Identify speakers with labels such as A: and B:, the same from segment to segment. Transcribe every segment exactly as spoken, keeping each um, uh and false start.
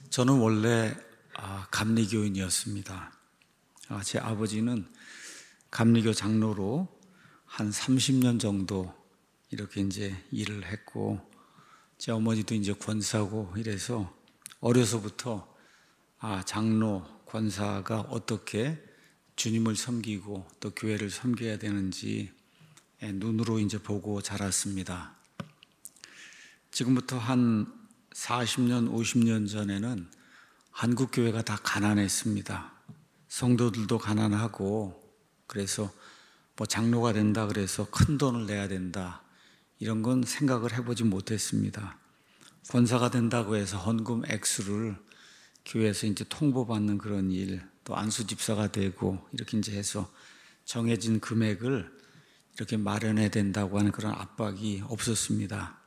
A: 저는 원래 아, 감리교인이었습니다. 아, 제 아버지는 감리교 장로로 한 삼십 년 정도 이렇게 이제 일을 했고, 제 어머니도 이제 권사고 이래서 어려서부터 아, 장로, 권사가 어떻게 주님을 섬기고 또 교회를 섬겨야 되는지 눈으로 이제 보고 자랐습니다. 지금부터 한 사십 년, 오십 년 전에는 한국 교회가 다 가난했습니다. 성도들도 가난하고, 그래서 뭐 장로가 된다 그래서 큰 돈을 내야 된다, 이런 건 생각을 해보지 못했습니다. 권사가 된다고 해서 헌금 액수를 교회에서 이제 통보받는 그런 일, 또 안수집사가 되고 이렇게 이제 해서 정해진 금액을 이렇게 마련해야 된다고 하는 그런 압박이 없었습니다.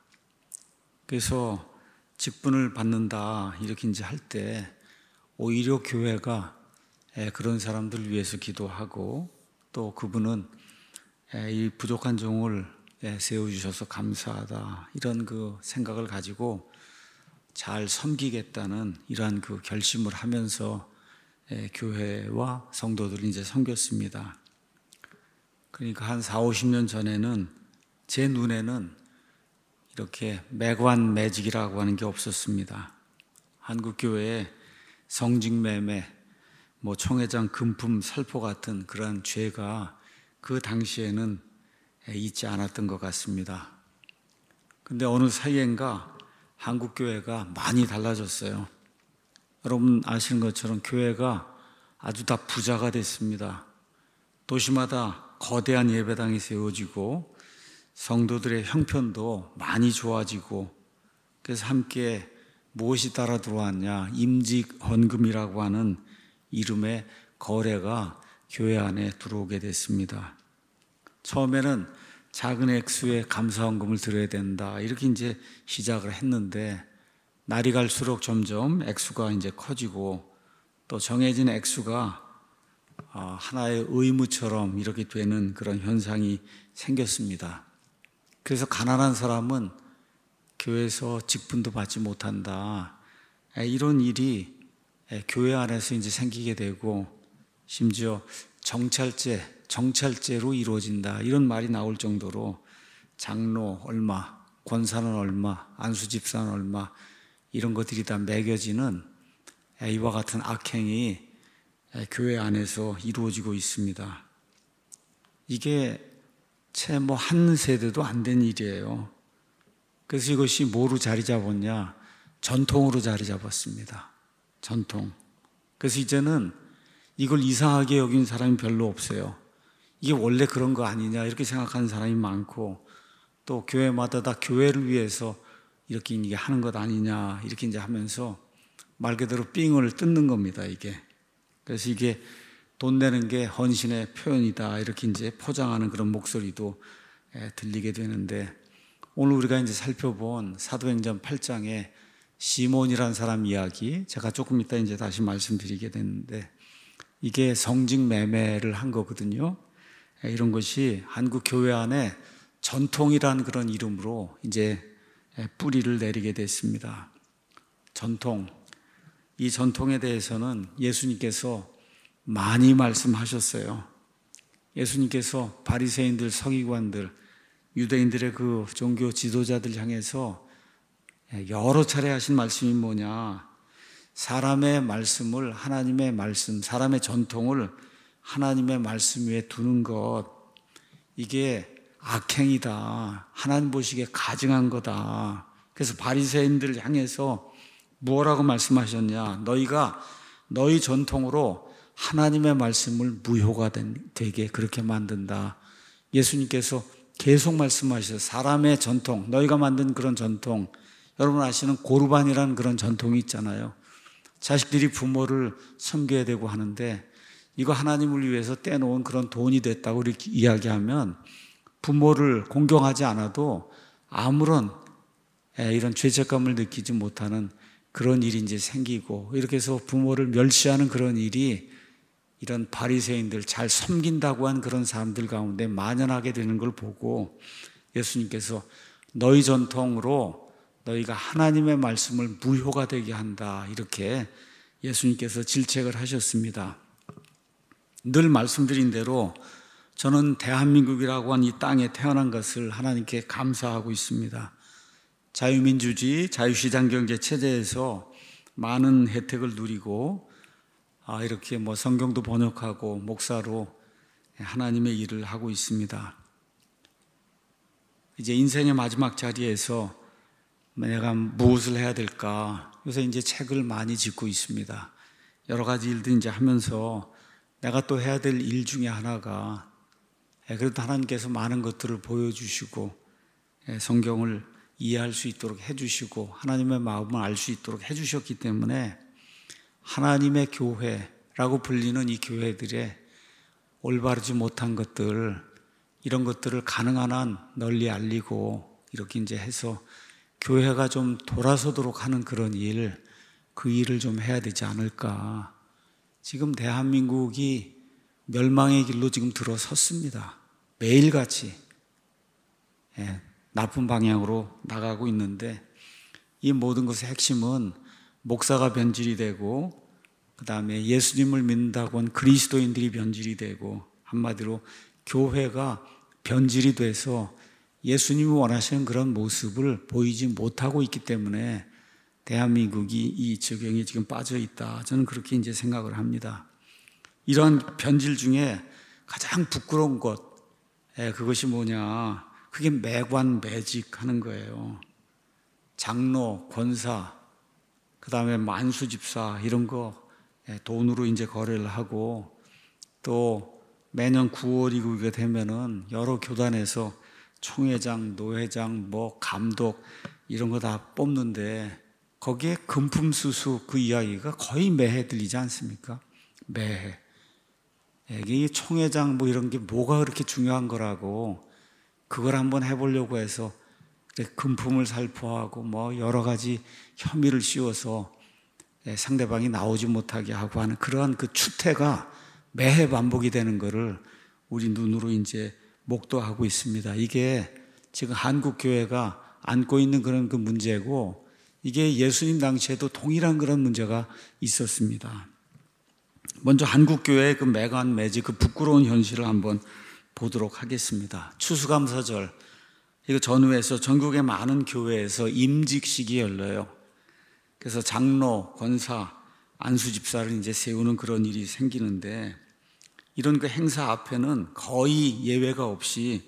A: 그래서 직분을 받는다 이렇게 이제 할 때 오히려 교회가 그런 사람들을 위해서 기도하고, 또 그분은 이 부족한 종을 세워주셔서 감사하다, 이런 그 생각을 가지고 잘 섬기겠다는 이러한 그 결심을 하면서 교회와 성도들을 이제 섬겼습니다. 그러니까 한 사오십 년 전에는 제 눈에는 이렇게 매관 매직이라고 하는 게 없었습니다. 한국 교회에 성직매매, 뭐 총회장 금품 살포 같은 그러한 죄가 그 당시에는 있지 않았던 것 같습니다. 근데 어느 사이엔가 한국 교회가 많이 달라졌어요. 여러분 아시는 것처럼 교회가 아주 다 부자가 됐습니다. 도시마다 거대한 예배당이 세워지고 성도들의 형편도 많이 좋아지고, 그래서 함께 무엇이 따라 들어왔냐, 임직 헌금이라고 하는 이름의 거래가 교회 안에 들어오게 됐습니다. 처음에는 작은 액수의 감사헌금을 드려야 된다, 이렇게 이제 시작을 했는데, 날이 갈수록 점점 액수가 이제 커지고, 또 정해진 액수가 하나의 의무처럼 이렇게 되는 그런 현상이 생겼습니다. 그래서 가난한 사람은 교회에서 직분도 받지 못한다, 이런 일이 교회 안에서 이제 생기게 되고, 심지어 정찰제, 정찰제로 이루어진다, 이런 말이 나올 정도로 장로 얼마, 권사는 얼마, 안수집사는 얼마, 이런 것들이 다 매겨지는 이와 같은 악행이 교회 안에서 이루어지고 있습니다. 이게 채 뭐 한 세대도 안 된 일이에요. 그래서 이것이 뭐로 자리 잡았냐? 전통으로 자리 잡았습니다. 전통. 그래서 이제는 이걸 이상하게 여긴 사람이 별로 없어요. 이게 원래 그런 거 아니냐, 이렇게 생각하는 사람이 많고, 또 교회마다 다 교회를 위해서 이렇게 이게 하는 것 아니냐, 이렇게 이제 하면서 말 그대로 삥을 뜯는 겁니다, 이게. 그래서 이게 돈 내는 게 헌신의 표현이다, 이렇게 이제 포장하는 그런 목소리도 들리게 되는데, 오늘 우리가 이제 살펴본 사도행전 팔 장의 시몬이라는 사람 이야기, 제가 조금 이따 이제 다시 말씀드리게 되는데, 이게 성직 매매를 한 거거든요. 이런 것이 한국 교회 안에 전통이라는 그런 이름으로 이제 뿌리를 내리게 됐습니다. 전통. 이 전통에 대해서는 예수님께서 많이 말씀하셨어요. 예수님께서 바리새인들, 서기관들, 유대인들의 그 종교 지도자들 향해서 여러 차례 하신 말씀이 뭐냐, 사람의 말씀을 하나님의 말씀, 사람의 전통을 하나님의 말씀 위에 두는 것, 이게 악행이다, 하나님 보시기에 가증한 거다. 그래서 바리새인들을 향해서 뭐라고 말씀하셨냐, 너희가 너희 전통으로 하나님의 말씀을 무효가 되게 그렇게 만든다. 예수님께서 계속 말씀하셔서 사람의 전통, 너희가 만든 그런 전통, 여러분 아시는 고르반이라는 그런 전통이 있잖아요. 자식들이 부모를 섬겨야 되고 하는데, 이거 하나님을 위해서 떼놓은 그런 돈이 됐다고 이렇게 이야기하면 부모를 공경하지 않아도 아무런 이런 죄책감을 느끼지 못하는 그런 일이 이제 생기고, 이렇게 해서 부모를 멸시하는 그런 일이 이런 바리새인들, 잘 섬긴다고 한 그런 사람들 가운데 만연하게 되는 걸 보고 예수님께서 너희 전통으로 너희가 하나님의 말씀을 무효가 되게 한다. 이렇게 예수님께서 질책을 하셨습니다. 늘 말씀드린 대로 저는 대한민국이라고 한 이 땅에 태어난 것을 하나님께 감사하고 있습니다. 자유민주주의, 자유시장경제 체제에서 많은 혜택을 누리고 아, 이렇게 뭐 성경도 번역하고 목사로 하나님의 일을 하고 있습니다. 이제 인생의 마지막 자리에서 내가 무엇을 해야 될까? 요새 이제 책을 많이 짓고 있습니다. 여러 가지 일들 이제 하면서 내가 또 해야 될 일 중에 하나가 그래도 하나님께서 많은 것들을 보여주시고 성경을 이해할 수 있도록 해주시고 하나님의 마음을 알 수 있도록 해주셨기 때문에 하나님의 교회라고 불리는 이 교회들의 올바르지 못한 것들, 이런 것들을 가능한 한 널리 알리고 이렇게 이제 해서 교회가 좀 돌아서도록 하는 그런 일, 그 일을 좀 해야 되지 않을까. 지금 대한민국이 멸망의 길로 지금 들어섰습니다. 매일같이 예, 나쁜 방향으로 나가고 있는데 이 모든 것의 핵심은 목사가 변질이 되고 그 다음에 예수님을 믿는다고 한 그리스도인들이 변질이 되고 한마디로 교회가 변질이 돼서 예수님이 원하시는 그런 모습을 보이지 못하고 있기 때문에 대한민국이 이 지경에 지금 빠져 있다. 저는 그렇게 이제 생각을 합니다. 이런 변질 중에 가장 부끄러운 것, 예, 그것이 뭐냐? 그게 매관 매직 하는 거예요. 장로, 권사, 그 다음에 만수집사 이런 거 돈으로 이제 거래를 하고 또 매년 구월이고 이게 되면은 여러 교단에서 총회장, 노회장, 뭐 감독 이런 거 다 뽑는데 거기에 금품수수 그 이야기가 거의 매해 들리지 않습니까? 매해. 이게 총회장 뭐 이런 게 뭐가 그렇게 중요한 거라고 그걸 한번 해보려고 해서 금품을 살포하고 뭐 여러 가지 혐의를 씌워서 상대방이 나오지 못하게 하고 하는 그러한 그 추태가 매해 반복이 되는 거를 우리 눈으로 이제 목도하고 있습니다. 이게 지금 한국 교회가 안고 있는 그런 그 문제고 이게 예수님 당시에도 동일한 그런 문제가 있었습니다. 먼저 한국 교회의 그 매관 매직 그 부끄러운 현실을 한번 보도록 하겠습니다. 추수감사절 이거 전후에서 전국의 많은 교회에서 임직식이 열려요. 그래서 장로, 권사, 안수집사를 이제 세우는 그런 일이 생기는데 이런 그 행사 앞에는 거의 예외가 없이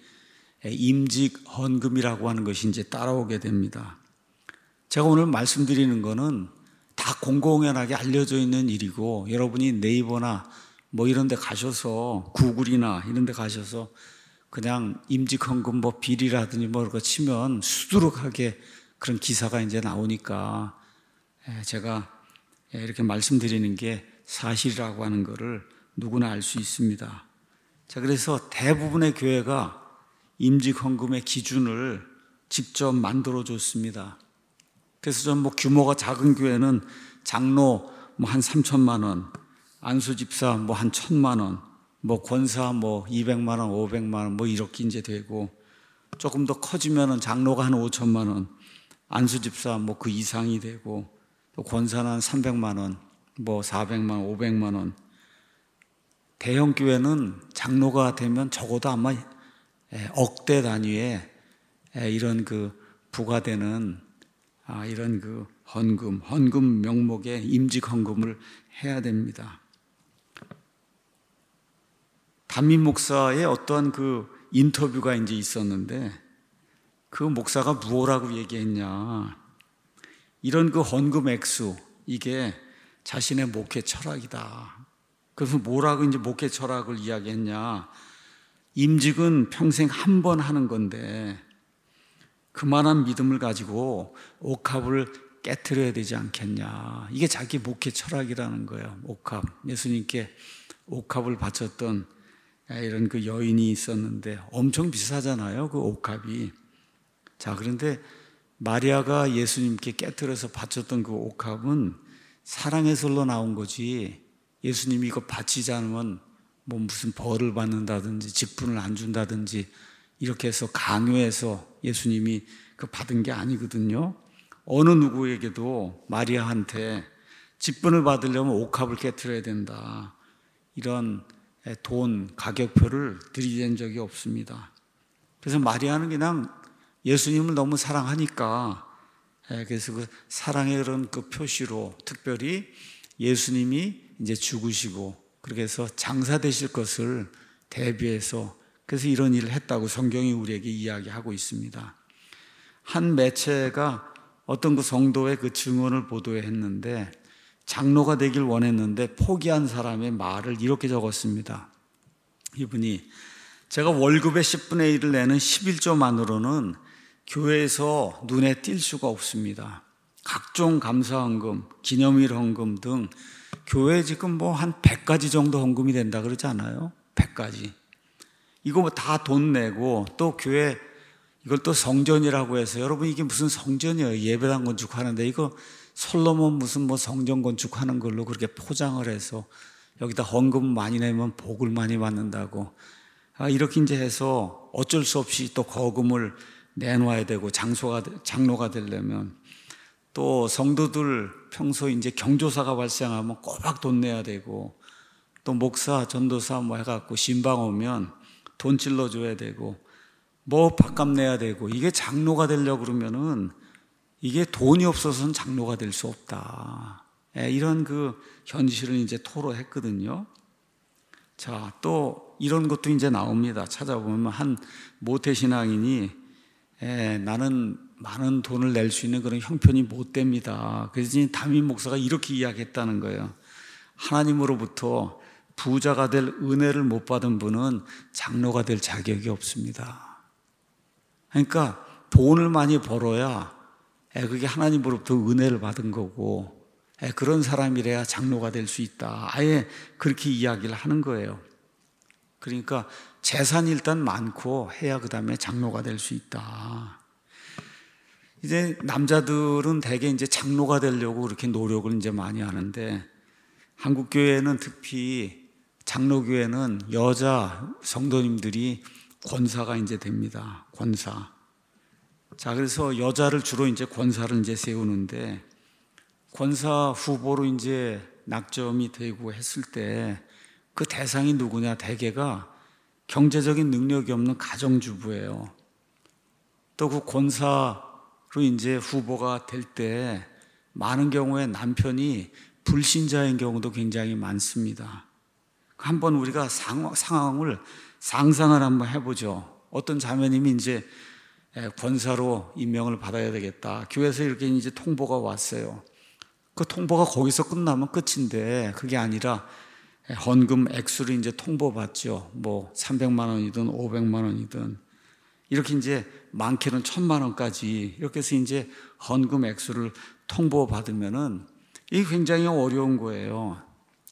A: 임직 헌금이라고 하는 것이 이제 따라오게 됩니다. 제가 오늘 말씀드리는 거는 다 공공연하게 알려져 있는 일이고 여러분이 네이버나 뭐 이런 데 가셔서 구글이나 이런 데 가셔서 그냥 임직헌금 뭐 비리라든지 뭐 이런 거 치면 수두룩하게 그런 기사가 이제 나오니까 제가 이렇게 말씀드리는 게 사실이라고 하는 거를 누구나 알 수 있습니다. 자, 그래서 대부분의 교회가 임직헌금의 기준을 직접 만들어줬습니다. 그래서 좀 뭐 규모가 작은 교회는 장로 뭐 한 삼천만 원, 안수집사 뭐 한 천만 원, 뭐 권사 뭐 이백만 원, 오백만 원 뭐 이렇게 이제 되고 조금 더 커지면은 장로가 한 오천만 원, 안수집사 뭐 그 이상이 되고 또 권사는 한 삼백만 원, 뭐 사백만 원, 오백만 원. 대형 교회는 장로가 되면 적어도 아마 억대 단위의 이런 그 부과되는 아, 이런 그 헌금, 헌금 명목의 임직 헌금을 해야 됩니다. 담임 목사의 어떠한 그 인터뷰가 이제 있었는데 그 목사가 무엇라고 얘기했냐. 이런 그 헌금 액수, 이게 자신의 목회 철학이다. 그래서 뭐라고 이제 목회 철학을 이야기했냐. 임직은 평생 한 번 하는 건데 그만한 믿음을 가지고 옥합을 깨트려야 되지 않겠냐. 이게 자기 목회 철학이라는 거예요. 옥합. 예수님께 옥합을 바쳤던 이런 그 여인이 있었는데 엄청 비싸잖아요. 그 옥합이. 자, 그런데 마리아가 예수님께 깨트려서 바쳤던 그 옥합은 사랑에서로 나온 거지 예수님이 이거 바치지 않으면 뭐 무슨 벌을 받는다든지 직분을 안 준다든지 이렇게 해서 강요해서 예수님이 그 받은 게 아니거든요. 어느 누구에게도 마리아한테 직분을 받으려면 옥합을 깨트려야 된다, 이런 돈 가격표를 들이댄 적이 없습니다. 그래서 마리아는 그냥 예수님을 너무 사랑하니까, 그래서 그 사랑의 그런 그 표시로 특별히 예수님이 이제 죽으시고 그렇게 해서 장사 되실 것을 대비해서, 그래서 이런 일을 했다고 성경이 우리에게 이야기하고 있습니다. 한 매체가 어떤 그 성도의 그 증언을 보도했는데, 장로가 되길 원했는데 포기한 사람의 말을 이렇게 적었습니다. 이분이, 제가 월급의 십분의 일을 내는 십일조만으로는 교회에서 눈에 띌 수가 없습니다. 각종 감사헌금, 기념일 헌금 등 교회에 지금 뭐 한 백 가지 정도 헌금이 된다 그러지 않아요? 백 가지. 이거 뭐 다 돈 내고, 또 교회 이걸 또 성전이라고 해서, 여러분 이게 무슨 성전이에요? 예배당 건축하는데 이거 솔로몬 무슨 뭐 성전 건축하는 걸로 그렇게 포장을 해서 여기다 헌금 많이 내면 복을 많이 받는다고, 아, 이렇게 이제 해서 어쩔 수 없이 또 거금을 내놔야 되고, 장소가, 장로가 되려면 또 성도들 평소 이제 경조사가 발생하면 꼬박 돈 내야 되고, 또 목사, 전도사 뭐 해갖고 신방 오면 돈 찔러줘야 되고, 뭐 밥값 내야 되고, 이게 장로가 되려고 그러면은 이게 돈이 없어서는 장로가 될 수 없다, 이런 그 현실을 이제 토로했거든요. 자, 또 이런 것도 이제 나옵니다. 찾아보면 한 모태신앙인이, 에, 나는 많은 돈을 낼 수 있는 그런 형편이 못 됩니다. 그래서 담임 목사가 이렇게 이야기했다는 거예요. 하나님으로부터 부자가 될 은혜를 못 받은 분은 장로가 될 자격이 없습니다. 그러니까 돈을 많이 벌어야 그게 하나님으로부터 은혜를 받은 거고, 그런 사람이래야 장로가 될 수 있다, 아예 그렇게 이야기를 하는 거예요. 그러니까 재산이 일단 많고 해야 그 다음에 장로가 될 수 있다. 이제 남자들은 대개 이제 장로가 되려고 그렇게 노력을 이제 많이 하는데, 한국 교회는 특히 장로교회는 여자 성도님들이 권사가 이제 됩니다. 권사. 자, 그래서 여자를 주로 이제 권사를 이제 세우는데, 권사 후보로 이제 낙점이 되고 했을 때 그 대상이 누구냐? 대개가 경제적인 능력이 없는 가정주부예요. 또 그 권사로 이제 후보가 될 때 많은 경우에 남편이 불신자인 경우도 굉장히 많습니다. 한번 우리가 상, 상황을 상상을 한번 해보죠. 어떤 자매님이 이제 권사로 임명을 받아야 되겠다, 교회에서 이렇게 이제 통보가 왔어요. 그 통보가 거기서 끝나면 끝인데, 그게 아니라 헌금 액수를 이제 통보받죠. 뭐 삼백만 원이든 오백만 원이든 이렇게 이제 많게는 천만 원까지 이렇게 해서 이제 헌금 액수를 통보받으면은 이게 굉장히 어려운 거예요.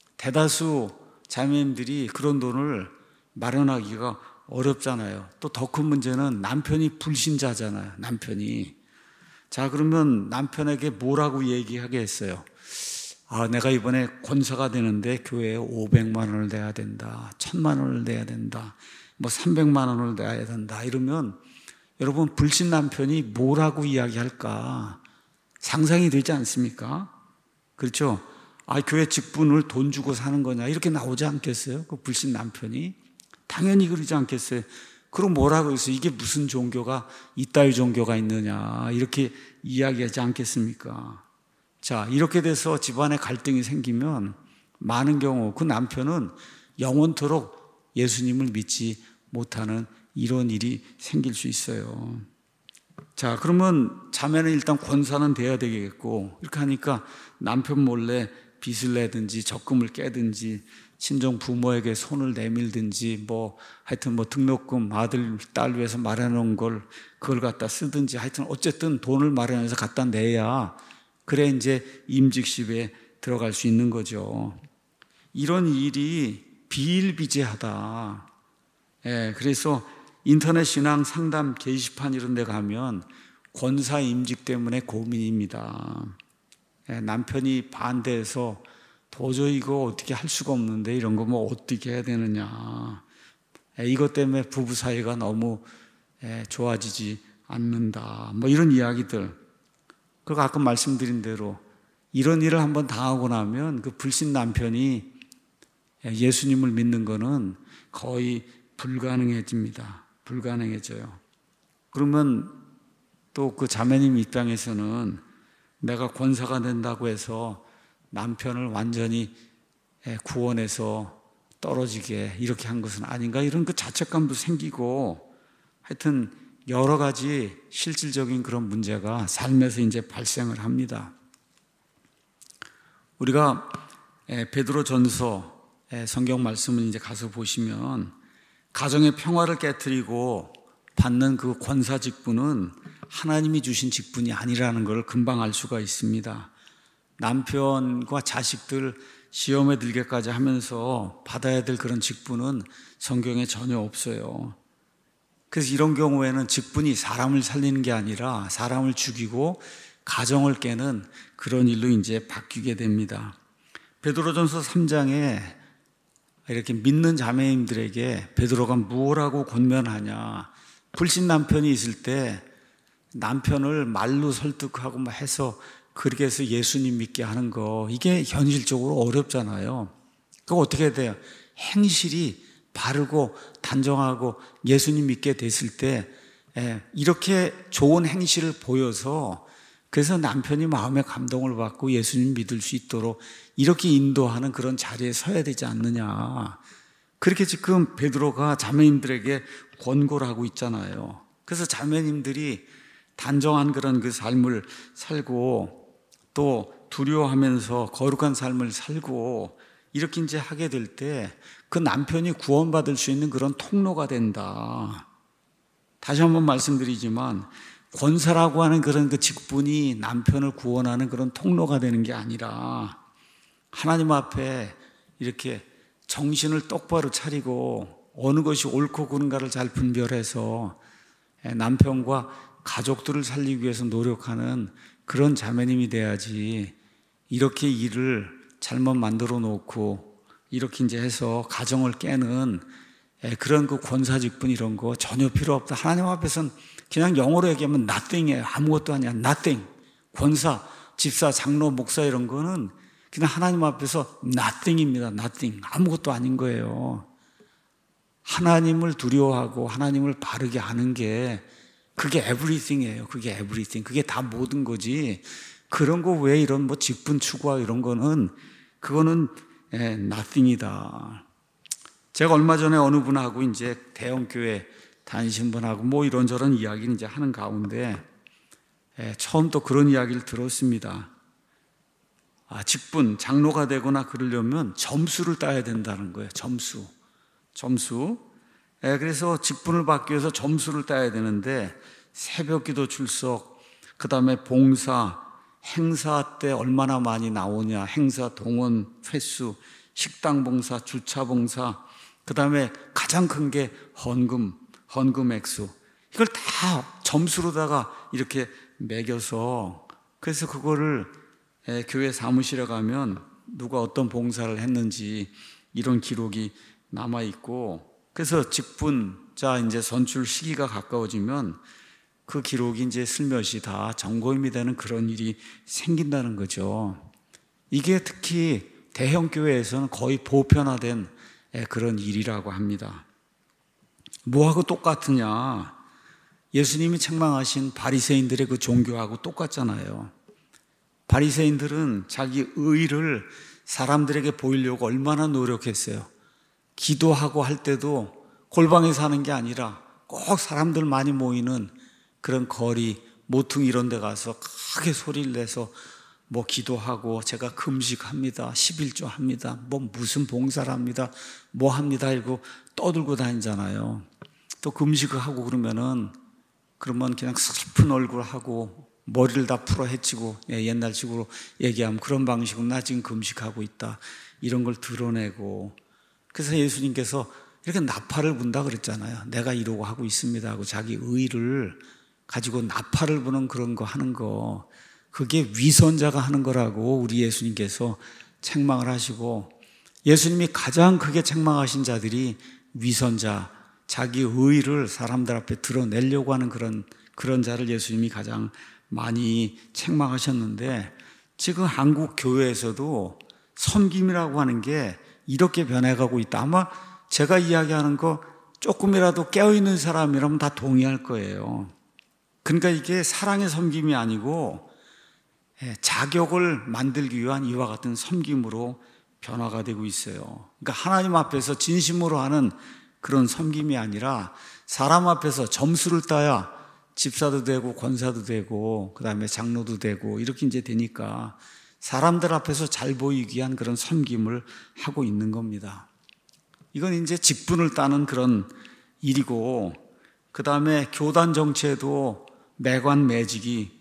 A: 대다수 자매님들이 그런 돈을 마련하기가 어렵잖아요. 또 더 큰 문제는 남편이 불신자잖아요. 남편이. 자, 그러면 남편에게 뭐라고 얘기하겠어요? 아, 내가 이번에 권사가 되는데 교회에 오백만 원을 내야 된다, 천만 원을 내야 된다, 뭐 삼백만 원을 내야 된다, 이러면 여러분 불신 남편이 뭐라고 이야기할까 상상이 되지 않습니까? 그렇죠? 아, 교회 직분을 돈 주고 사는 거냐, 이렇게 나오지 않겠어요? 그 불신 남편이 당연히 그러지 않겠어요? 그럼 뭐라고 해서 이게 무슨 종교가 이따위 종교가 있느냐, 이렇게 이야기하지 않겠습니까? 자, 이렇게 돼서 집안에 갈등이 생기면 많은 경우 그 남편은 영원토록 예수님을 믿지 못하는 이런 일이 생길 수 있어요. 자, 그러면 자매는 일단 권사는 돼야 되겠고, 이렇게 하니까 남편 몰래 빚을 내든지 적금을 깨든지 친정 부모에게 손을 내밀든지 뭐 하여튼 뭐 등록금 아들 딸 위해서 마련한 걸 그걸 갖다 쓰든지, 하여튼 어쨌든 돈을 마련해서 갖다 내야 그래 이제 임직십에 들어갈 수 있는 거죠. 이런 일이 비일비재하다. 예, 그래서 인터넷 신앙 상담 게시판 이런 데 가면 권사 임직 때문에 고민입니다. 예, 남편이 반대해서 도저히 이거 어떻게 할 수가 없는데 이런 거 뭐 어떻게 해야 되느냐. 예, 이것 때문에 부부 사이가 너무 예, 좋아지지 않는다. 뭐 이런 이야기들. 그 가끔 말씀드린 대로 이런 일을 한번 당하고 나면 그 불신 남편이 예수님을 믿는 거는 거의 불가능해집니다. 불가능해져요. 그러면 또 그 자매님 입장에서는 내가 권사가 된다고 해서 남편을 완전히 구원해서 떨어지게 이렇게 한 것은 아닌가, 이런 그 자책감도 생기고, 하여튼 여러 가지 실질적인 그런 문제가 삶에서 이제 발생을 합니다. 우리가 베드로전서 성경 말씀을 이제 가서 보시면 가정의 평화를 깨트리고 받는 그 권사 직분은 하나님이 주신 직분이 아니라는 걸 금방 알 수가 있습니다. 남편과 자식들 시험에 들게까지 하면서 받아야 될 그런 직분은 성경에 전혀 없어요. 그래서 이런 경우에는 직분이 사람을 살리는 게 아니라 사람을 죽이고 가정을 깨는 그런 일로 이제 바뀌게 됩니다. 베드로전서 삼 장에 이렇게 믿는 자매님들에게 베드로가 무엇라고 권면하냐, 불신 남편이 있을 때 남편을 말로 설득하고 막 해서 그렇게 해서 예수님 믿게 하는 거, 이게 현실적으로 어렵잖아요. 그거 어떻게 돼요? 행실이 바르고 단정하고 예수님 믿게 됐을 때 이렇게 좋은 행실을 보여서, 그래서 남편이 마음의 감동을 받고 예수님 믿을 수 있도록 이렇게 인도하는 그런 자리에 서야 되지 않느냐. 그렇게 지금 베드로가 자매님들에게 권고를 하고 있잖아요. 그래서 자매님들이 단정한 그런 그 삶을 살고 또 두려워하면서 거룩한 삶을 살고 이렇게 이제 하게 될 때 그 남편이 구원받을 수 있는 그런 통로가 된다. 다시 한번 말씀드리지만 권사라고 하는 그런 그 직분이 남편을 구원하는 그런 통로가 되는 게 아니라 하나님 앞에 이렇게 정신을 똑바로 차리고 어느 것이 옳고 그른가를 잘 분별해서 남편과 가족들을 살리기 위해서 노력하는 그런 자매님이 돼야지, 이렇게 일을 잘못 만들어 놓고 이렇게 이제 해서 가정을 깨는 그런 그 권사 직분 이런 거 전혀 필요 없다. 하나님 앞에서는 그냥 영어로 얘기하면 nothing이에요. 아무것도 아니야. nothing. 권사, 집사, 장로, 목사 이런 거는 그냥 하나님 앞에서 nothing입니다. nothing. 아무것도 아닌 거예요. 하나님을 두려워하고 하나님을 바르게 하는 게 그게 everything이에요. 그게 everything. 그게 다 모든 거지. 그런 거 왜 이런 뭐 직분 추구와 이런 거는 그거는 예, nothing이다. 제가 얼마 전에 어느 분하고 이제 대형 교회 다니신 분하고 뭐 이런저런 이야기를 이제 하는 가운데 예, 처음 또 그런 이야기를 들었습니다. 아, 직분, 장로가 되거나 그러려면 점수를 따야 된다는 거예요. 점수. 점수. 예, 그래서 직분을 받기 위해서 점수를 따야 되는데 새벽 기도 출석, 그 다음에 봉사, 행사 때 얼마나 많이 나오냐, 행사 동원 횟수, 식당 봉사, 주차 봉사, 그 다음에 가장 큰 게 헌금, 헌금 액수. 이걸 다 점수로다가 이렇게 매겨서, 그래서 그거를 예, 교회 사무실에 가면 누가 어떤 봉사를 했는지 이런 기록이 남아있고, 그래서 직분자 이제 선출 시기가 가까워지면 그 기록이 이제 슬며시 다 점검이 되는 그런 일이 생긴다는 거죠. 이게 특히 대형 교회에서는 거의 보편화된 그런 일이라고 합니다. 뭐하고 똑같으냐? 예수님이 책망하신 바리새인들의 그 종교하고 똑같잖아요. 바리새인들은 자기 의를 사람들에게 보이려고 얼마나 노력했어요. 기도하고 할 때도 골방에서 하는 게 아니라 꼭 사람들 많이 모이는 그런 거리, 모퉁이 이런 데 가서 크게 소리를 내서 뭐 기도하고 제가 금식합니다, 십일조 합니다, 뭐 무슨 봉사를 합니다, 뭐 합니다 이러고 떠들고 다니잖아요. 또 금식을 하고 그러면은 그러면 그냥 슬픈 얼굴 하고 머리를 다 풀어 헤치고, 예, 옛날식으로 얘기하면 그런 방식으로 나 지금 금식하고 있다 이런 걸 드러내고, 그래서 예수님께서 이렇게 나팔을 분다 그랬잖아요. 내가 이러고 하고 있습니다 하고 자기 의를 가지고 나팔을 부는 그런 거 하는 거, 그게 위선자가 하는 거라고 우리 예수님께서 책망을 하시고, 예수님이 가장 크게 책망하신 자들이 위선자, 자기 의를 사람들 앞에 드러내려고 하는 그런, 그런 자를 예수님이 가장 많이 책망하셨는데 지금 한국 교회에서도 섬김이라고 하는 게 이렇게 변해가고 있다. 아마 제가 이야기하는 거 조금이라도 깨어있는 사람이라면 다 동의할 거예요. 그러니까 이게 사랑의 섬김이 아니고 자격을 만들기 위한 이와 같은 섬김으로 변화가 되고 있어요. 그러니까 하나님 앞에서 진심으로 하는 그런 섬김이 아니라 사람 앞에서 점수를 따야 집사도 되고 권사도 되고 그 다음에 장로도 되고 이렇게 이제 되니까 사람들 앞에서 잘 보이기 위한 그런 섬김을 하고 있는 겁니다. 이건 이제 직분을 따는 그런 일이고, 그 다음에 교단 정치에도 매관 매직이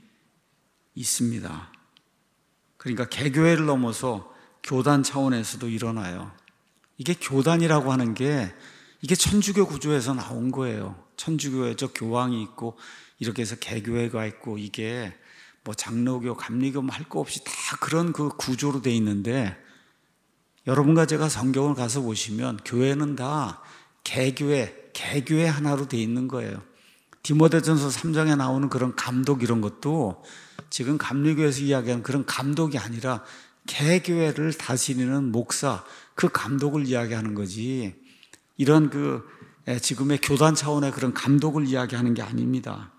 A: 있습니다. 그러니까 개교회를 넘어서 교단 차원에서도 일어나요. 이게 교단이라고 하는 게 이게 천주교 구조에서 나온 거예요. 천주교에서 교황이 있고 이렇게 해서 개교회가 있고 이게 뭐 장로교, 감리교 뭐 할 거 없이 다 그런 그 구조로 돼 있는데, 여러분과 제가 성경을 가서 보시면 교회는 다 개교회, 개교회 하나로 돼 있는 거예요. 디모데전서 삼 장에 나오는 그런 감독 이런 것도 지금 감리교에서 이야기하는 그런 감독이 아니라 개교회를 다스리는 목사, 그 감독을 이야기하는 거지, 이런 그 지금의 교단 차원의 그런 감독을 이야기하는 게 아닙니다.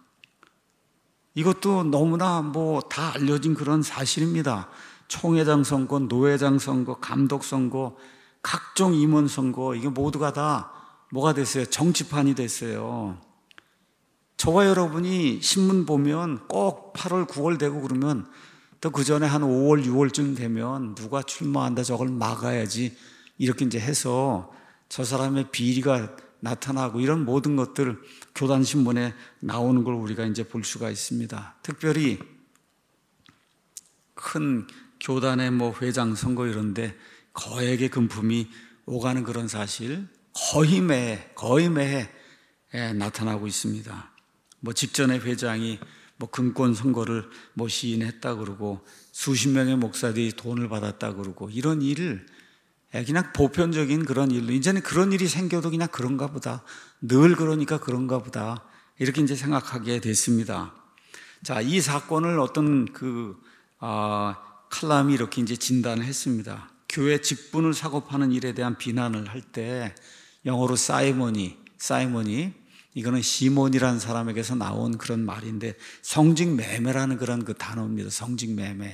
A: 이것도 너무나 뭐 다 알려진 그런 사실입니다. 총회장 선거, 노회장 선거, 감독 선거, 각종 임원 선거, 이게 모두가 다 뭐가 됐어요? 정치판이 됐어요. 저와 여러분이 신문 보면 꼭 팔월, 구월 되고 그러면 또 그 전에 한 오월, 유월쯤 되면 누가 출마한다, 저걸 막아야지 이렇게 이제 해서 저 사람의 비리가 나타나고 이런 모든 것들 교단 신문에 나오는 걸 우리가 이제 볼 수가 있습니다. 특별히 큰 교단의 뭐 회장 선거 이런데 거액의 금품이 오가는 그런 사실 거의 매해 거의 매해 나타나고 있습니다. 뭐 직전에 회장이 뭐 금권 선거를 뭐 시인했다 그러고 수십 명의 목사들이 돈을 받았다 그러고 이런 일을 그냥 보편적인 그런 일로, 이제는 그런 일이 생겨도 그냥 그런가 보다, 늘 그러니까 그런가 보다 이렇게 이제 생각하게 됐습니다. 자, 이 사건을 어떤 그 아, 칼럼이 이렇게 이제 진단을 했습니다. 교회 직분을 사고 파는 일에 대한 비난을 할 때 영어로 사이머니, 사이머니 이거는 시몬이라는 사람에게서 나온 그런 말인데 성직 매매라는 그런 그 단어입니다. 성직 매매.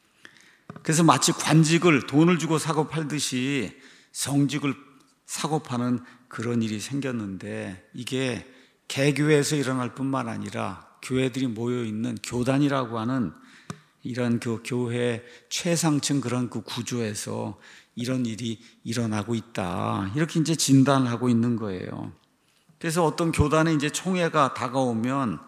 A: 그래서 마치 관직을 돈을 주고 사고 팔듯이 성직을 사고 파는 그런 일이 생겼는데, 이게 개교회에서 일어날 뿐만 아니라 교회들이 모여있는 교단이라고 하는 이런 그 교회 최상층 그런 그 구조에서 이런 일이 일어나고 있다, 이렇게 이제 진단을 하고 있는 거예요. 그래서 어떤 교단에 이제 총회가 다가오면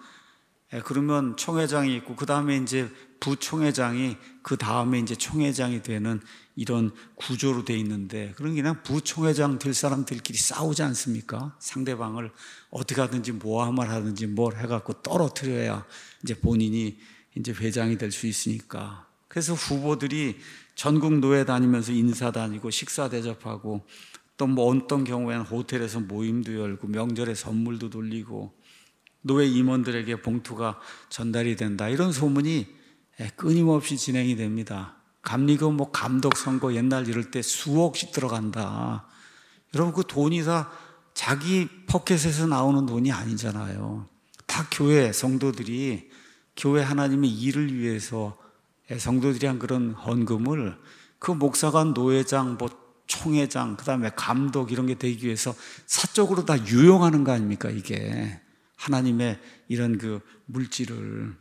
A: 그러면 총회장이 있고 그 다음에 이제 부총회장이 그 다음에 이제 총회장이 되는 이런 구조로 돼 있는데, 그런 그냥 부총회장 될 사람들끼리 싸우지 않습니까? 상대방을 어떻게 하든지 모함을 하든지 뭘 해갖고 떨어뜨려야 이제 본인이 이제 회장이 될 수 있으니까. 그래서 후보들이 전국 노회 다니면서 인사 다니고 식사 대접하고 또 뭐 어떤 경우에는 호텔에서 모임도 열고 명절에 선물도 돌리고 노회 임원들에게 봉투가 전달이 된다, 이런 소문이 끊임없이 진행이 됩니다. 감리교 뭐 감독 선거 옛날 이럴 때 수억씩 들어간다. 여러분 그 돈이 다 자기 포켓에서 나오는 돈이 아니잖아요. 다 교회 성도들이 교회 하나님의 일을 위해서 성도들이 한 그런 헌금을 그 목사가 노회장, 뭐 총회장, 그 다음에 감독 이런 게 되기 위해서 사적으로 다 유용하는 거 아닙니까? 이게 하나님의 이런 그 물질을.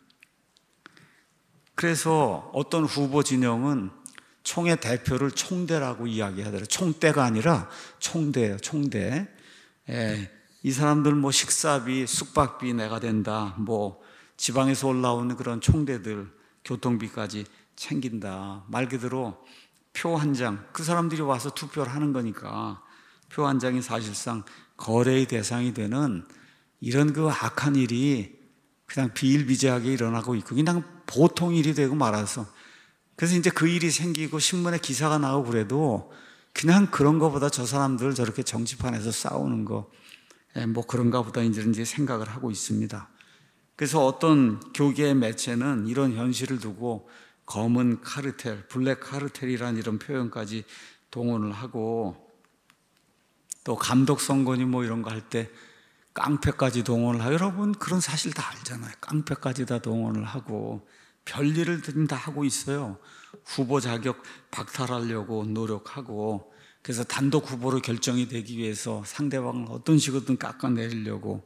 A: 그래서 어떤 후보 진영은 총회 대표를 총대라고 이야기하더라고요. 총대가 아니라 총대예요, 총대. 예, 이 사람들 뭐 식사비, 숙박비 내가 된다, 뭐 지방에서 올라오는 그런 총대들 교통비까지 챙긴다. 말 그대로 표 한 장, 그 사람들이 와서 투표를 하는 거니까 표 한 장이 사실상 거래의 대상이 되는 이런 그 악한 일이 그냥 비일비재하게 일어나고 있고 그냥 보통 일이 되고 말아서, 그래서 이제 그 일이 생기고 신문에 기사가 나오고 그래도 그냥 그런 거보다 저 사람들 저렇게 정치판에서 싸우는 거 뭐 그런가 보다 이제 생각을 하고 있습니다. 그래서 어떤 교계의 매체는 이런 현실을 두고 검은 카르텔, 블랙 카르텔이라는 이런 표현까지 동원을 하고, 또 감독 선거니 뭐 이런 거 할 때 깡패까지 동원을 하고, 여러분 그런 사실 다 알잖아요. 깡패까지 다 동원을 하고 별일을 다 하고 있어요. 후보 자격 박탈하려고 노력하고, 그래서 단독 후보로 결정이 되기 위해서 상대방을 어떤 식으로든 깎아내리려고.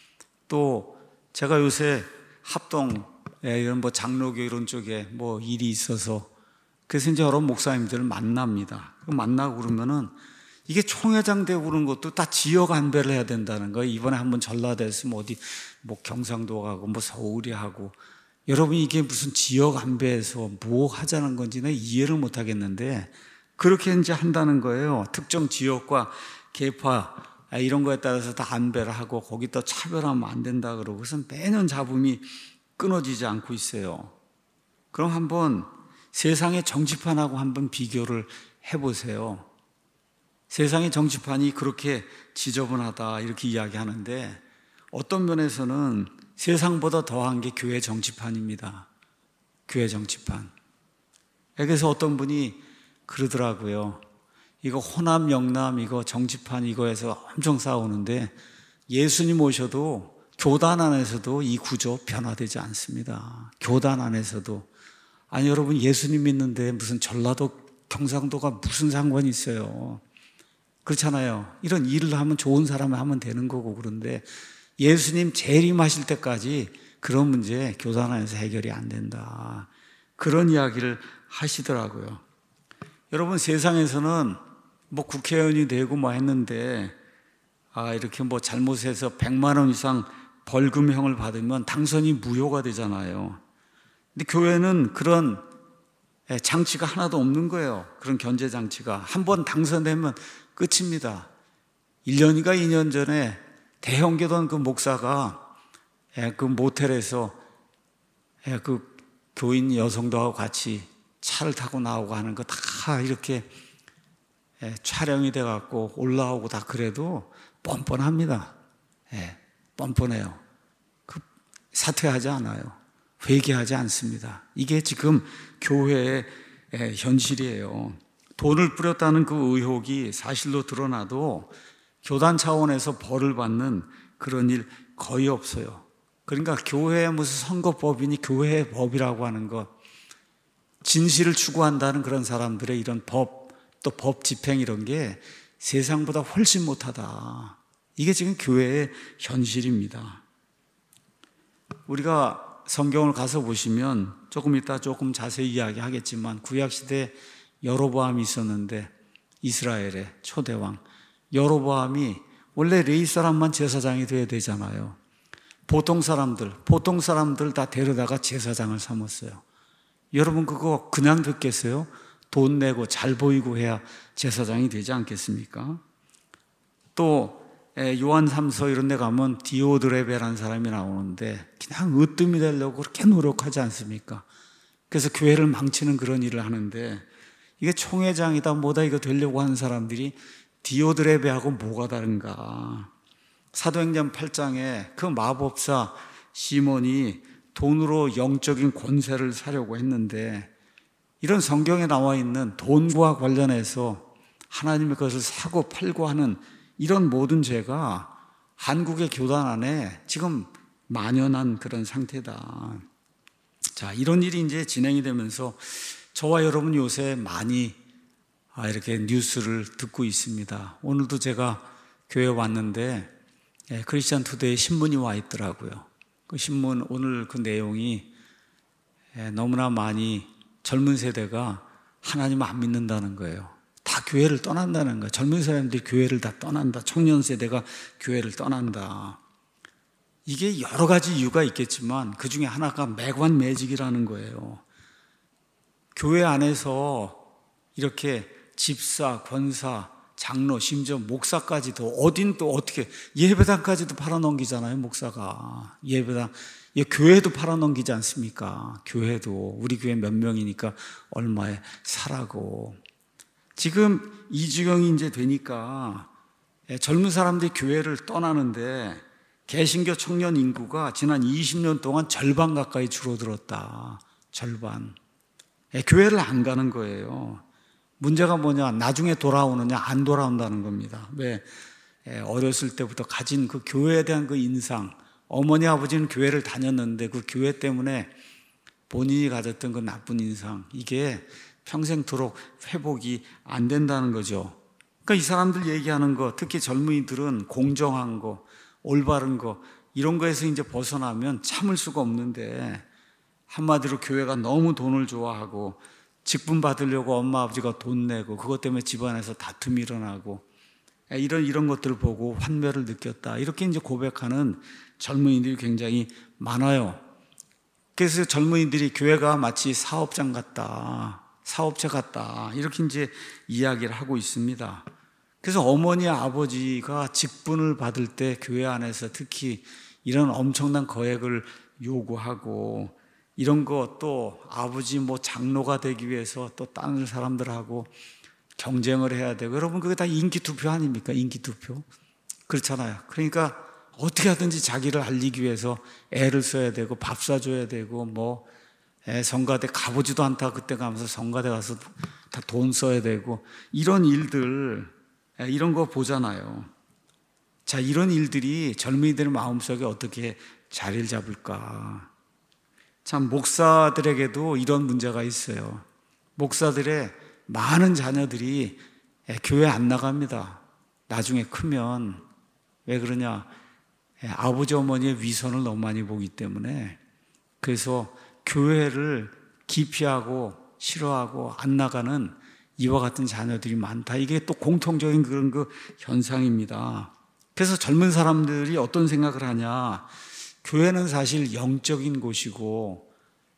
A: 또 제가 요새 합동 이런 뭐 장로교 이런 쪽에 뭐 일이 있어서, 그래서 이제 여러 목사님들을 만납니다. 만나고 그러면은 이게 총회장 되고 그런 것도 다 지역 안배를 해야 된다는 거예요. 이번에 한번 전라도에서 뭐 어디 뭐 경상도 가고 뭐 서울이 하고, 여러분 이게 무슨 지역 안배에서 뭐 하자는 건지 는 이해를 못 하겠는데, 그렇게 이제 한다는 거예요. 특정 지역과 계파 이런 거에 따라서 다 안배를 하고 거기 또 차별하면 안 된다 그러고, 그래서 매년 잡음이 끊어지지 않고 있어요. 그럼 한번 세상의 정치판하고 한번 비교를 해보세요. 세상의 정치판이 그렇게 지저분하다 이렇게 이야기하는데, 어떤 면에서는 세상보다 더한 게 교회 정치판입니다. 교회 정치판. 그래서 어떤 분이 그러더라고요. 이거 호남 영남 이거 정치판 이거에서 엄청 싸우는데, 예수님 오셔도 교단 안에서도 이 구조 변화되지 않습니다. 교단 안에서도. 아니 여러분, 예수님 믿는데 무슨 전라도 경상도가 무슨 상관이 있어요. 그렇잖아요. 이런 일을 하면 좋은 사람이 하면 되는 거고. 그런데 예수님 재림하실 때까지 그런 문제 교단 안에서 해결이 안 된다, 그런 이야기를 하시더라고요. 여러분, 세상에서는 뭐 국회의원이 되고 뭐 했는데, 아 이렇게 뭐 잘못해서 백만 원 이상 벌금형을 받으면 당선이 무효가 되잖아요. 근데 교회는 그런 장치가 하나도 없는 거예요. 그런 견제 장치가. 한번 당선되면 끝입니다. 일 년인가 이 년 전에 대형교단 그 목사가 그 모텔에서 그 교인 여성들하고 같이 차를 타고 나오고 하는 거 다 이렇게 촬영이 돼갖고 올라오고 다, 그래도 뻔뻔합니다. 뻔뻔해요. 그 사퇴하지 않아요. 회개하지 않습니다. 이게 지금 교회의 현실이에요. 돈을 뿌렸다는 그 의혹이 사실로 드러나도 교단 차원에서 벌을 받는 그런 일 거의 없어요. 그러니까 교회의 무슨 선거법이니 교회의 법이라고 하는 것, 진실을 추구한다는 그런 사람들의 이런 법, 또 법 집행 이런 게 세상보다 훨씬 못하다. 이게 지금 교회의 현실입니다. 우리가 성경을 가서 보시면 조금 이따 조금 자세히 이야기하겠지만, 구약시대에 여로보암이 있었는데, 이스라엘의 초대왕 여로보암이 원래 레위 사람만 제사장이 돼야 되잖아요. 보통 사람들 보통 사람들 다 데려다가 제사장을 삼았어요. 여러분 그거 그냥 듣겠어요? 돈 내고 잘 보이고 해야 제사장이 되지 않겠습니까? 또 요한 삼 서 이런 데 가면 디오드레베라는 사람이 나오는데, 그냥 으뜸이 되려고 그렇게 노력하지 않습니까? 그래서 교회를 망치는 그런 일을 하는데, 이게 총회장이다 뭐다 이거 되려고 하는 사람들이 디오드레베하고 뭐가 다른가? 사도행전 팔 장에 그 마법사 시몬이 돈으로 영적인 권세를 사려고 했는데, 이런 성경에 나와 있는 돈과 관련해서 하나님의 것을 사고 팔고 하는 이런 모든 죄가 한국의 교단 안에 지금 만연한 그런 상태다. 자, 이런 일이 이제 진행이 되면서 저와 여러분 요새 많이 이렇게 뉴스를 듣고 있습니다. 오늘도 제가 교회에 왔는데 크리스천 투데이 신문이 와 있더라고요. 그 신문 오늘 그 내용이 너무나 많이 젊은 세대가 하나님을 안 믿는다는 거예요. 다 교회를 떠난다는 거예요. 젊은 사람들이 교회를 다 떠난다. 청년 세대가 교회를 떠난다. 이게 여러 가지 이유가 있겠지만 그 중에 하나가 매관매직이라는 거예요. 교회 안에서 이렇게 집사, 권사, 장로, 심지어 목사까지도, 어딘 또 어떻게 예배당까지도 팔아넘기잖아요. 목사가 예배당, 예, 교회도 팔아넘기지 않습니까? 교회도 우리 교회 몇 명이니까 얼마에 사라고. 지금 이 지경이 이제 되니까 젊은 사람들이 교회를 떠나는데, 개신교 청년 인구가 지난 이십 년 동안 절반 가까이 줄어들었다. 절반. 예, 교회를 안 가는 거예요. 문제가 뭐냐? 나중에 돌아오느냐? 안 돌아온다는 겁니다. 왜? 예, 어렸을 때부터 가진 그 교회에 대한 그 인상, 어머니 아버지는 교회를 다녔는데 그 교회 때문에 본인이 가졌던 그 나쁜 인상, 이게 평생토록 회복이 안 된다는 거죠. 그러니까 이 사람들 얘기하는 거, 특히 젊은이들은 공정한 거, 올바른 거, 이런 거에서 이제 벗어나면 참을 수가 없는데, 한마디로 교회가 너무 돈을 좋아하고 직분 받으려고 엄마 아버지가 돈 내고 그것 때문에 집안에서 다툼이 일어나고 이런 이런 것들을 보고 환멸을 느꼈다. 이렇게 이제 고백하는 젊은이들이 굉장히 많아요. 그래서 젊은이들이 교회가 마치 사업장 같다, 사업체 같다, 이렇게 이제 이야기를 하고 있습니다. 그래서 어머니 아버지가 직분을 받을 때 교회 안에서 특히 이런 엄청난 거액을 요구하고 이런 거, 또 아버지 뭐 장로가 되기 위해서 또 다른 사람들하고 경쟁을 해야 되고, 여러분 그게 다 인기 투표 아닙니까? 인기 투표. 그렇잖아요. 그러니까 어떻게 하든지 자기를 알리기 위해서 애를 써야 되고 밥 사줘야 되고, 뭐 애 성가대 가보지도 않다 그때 가면서 성가대 가서 다 돈 써야 되고, 이런 일들, 이런 거 보잖아요. 자, 이런 일들이 젊은이들 마음속에 어떻게 자리를 잡을까? 참, 목사들에게도 이런 문제가 있어요. 목사들의 많은 자녀들이 교회 안 나갑니다. 나중에 크면. 왜 그러냐? 아버지 어머니의 위선을 너무 많이 보기 때문에. 그래서 교회를 기피하고 싫어하고 안 나가는 이와 같은 자녀들이 많다. 이게 또 공통적인 그런 그 현상입니다. 그래서 젊은 사람들이 어떤 생각을 하냐? 교회는 사실 영적인 곳이고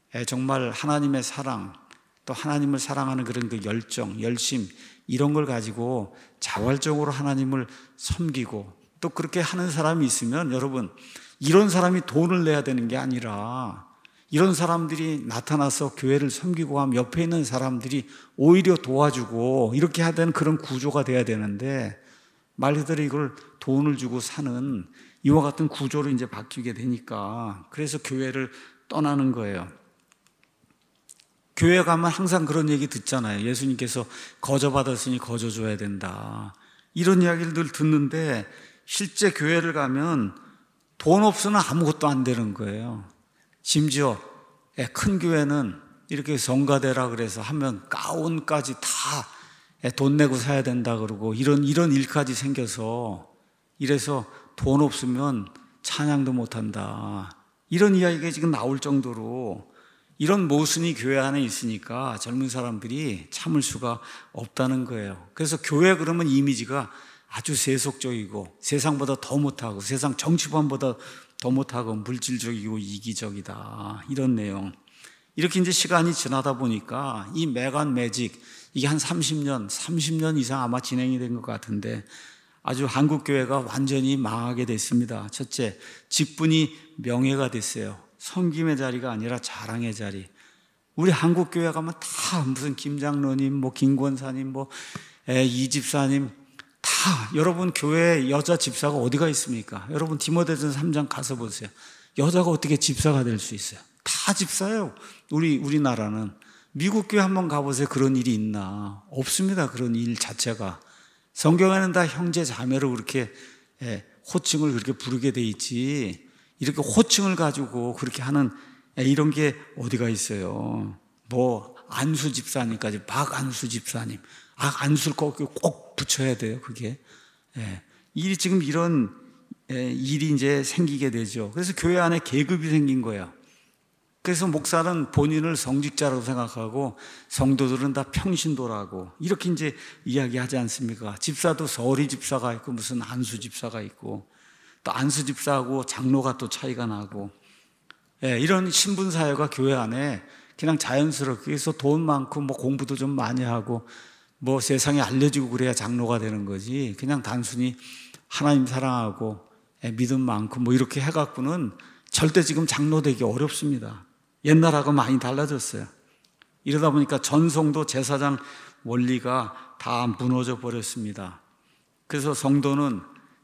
A: 정말 하나님의 사랑, 또 하나님을 사랑하는 그런 그 열정, 열심, 이런 걸 가지고 자발적으로 하나님을 섬기고, 또 그렇게 하는 사람이 있으면, 여러분, 이런 사람이 돈을 내야 되는 게 아니라 이런 사람들이 나타나서 교회를 섬기고 하면 옆에 있는 사람들이 오히려 도와주고 이렇게 해야 되는 그런 구조가 돼야 되는데, 말 그대로 이걸 돈을 주고 사는 이와 같은 구조로 이제 바뀌게 되니까, 그래서 교회를 떠나는 거예요. 교회 가면 항상 그런 얘기 듣잖아요. 예수님께서 거저 받았으니 거저 줘야 된다. 이런 이야기를 늘 듣는데, 실제 교회를 가면 돈 없으면 아무것도 안 되는 거예요. 심지어 큰 교회는 이렇게 성가대라 그래서 하면 가운까지 다 돈 내고 사야 된다 그러고, 이런 이런 일까지 생겨서, 이래서 돈 없으면 찬양도 못한다, 이런 이야기가 지금 나올 정도로 이런 모순이 교회 안에 있으니까 젊은 사람들이 참을 수가 없다는 거예요. 그래서 교회 그러면 이미지가 아주 세속적이고 세상보다 더 못하고 세상 정치판보다 더 못하고 물질적이고 이기적이다, 이런 내용. 이렇게 이제 시간이 지나다 보니까 이 매간 매직, 이게 한 삼십 년, 삼십 년 이상 아마 진행이 된 것 같은데, 아주 한국교회가 완전히 망하게 됐습니다. 첫째, 직분이 명예가 됐어요. 섬김의 자리가 아니라 자랑의 자리. 우리 한국교회 가면 다 무슨 김장로님, 뭐 김권사님, 뭐 이 집사님, 다, 여러분 교회 여자 집사가 어디가 있습니까? 여러분 디모데전서 삼 장 가서 보세요. 여자가 어떻게 집사가 될 수 있어요? 다 집사예요. 우리 우리나라는. 미국 교회 한번 가보세요. 그런 일이 있나? 없습니다. 그런 일 자체가. 성경에는 다 형제 자매로 그렇게 호칭을 그렇게 부르게 돼 있지, 이렇게 호칭을 가지고 그렇게 하는 이런 게 어디가 있어요? 뭐 안수 집사님까지, 박안수 집사님, 아, 안수를 꼭, 꼭 붙여야 돼요. 그게. 예. 일이 지금 이런 예, 일이 이제 생기게 되죠. 그래서 교회 안에 계급이 생긴 거예요. 그래서 목사는 본인을 성직자라고 생각하고 성도들은 다 평신도라고 이렇게 이제 이야기하지 않습니까? 집사도 서리 집사가 있고 무슨 안수 집사가 있고, 또 안수 집사하고 장로가 또 차이가 나고, 예, 이런 신분 사회가 교회 안에 그냥 자연스럽게, 그래서 돈 많고 뭐 공부도 좀 많이 하고 뭐 세상에 알려지고 그래야 장로가 되는 거지, 그냥 단순히 하나님 사랑하고 믿음 많고 뭐 이렇게 해갖고는 절대 지금 장로 되기 어렵습니다. 옛날하고 많이 달라졌어요. 이러다 보니까 전성도 제사장 원리가 다 무너져 버렸습니다. 그래서 성도는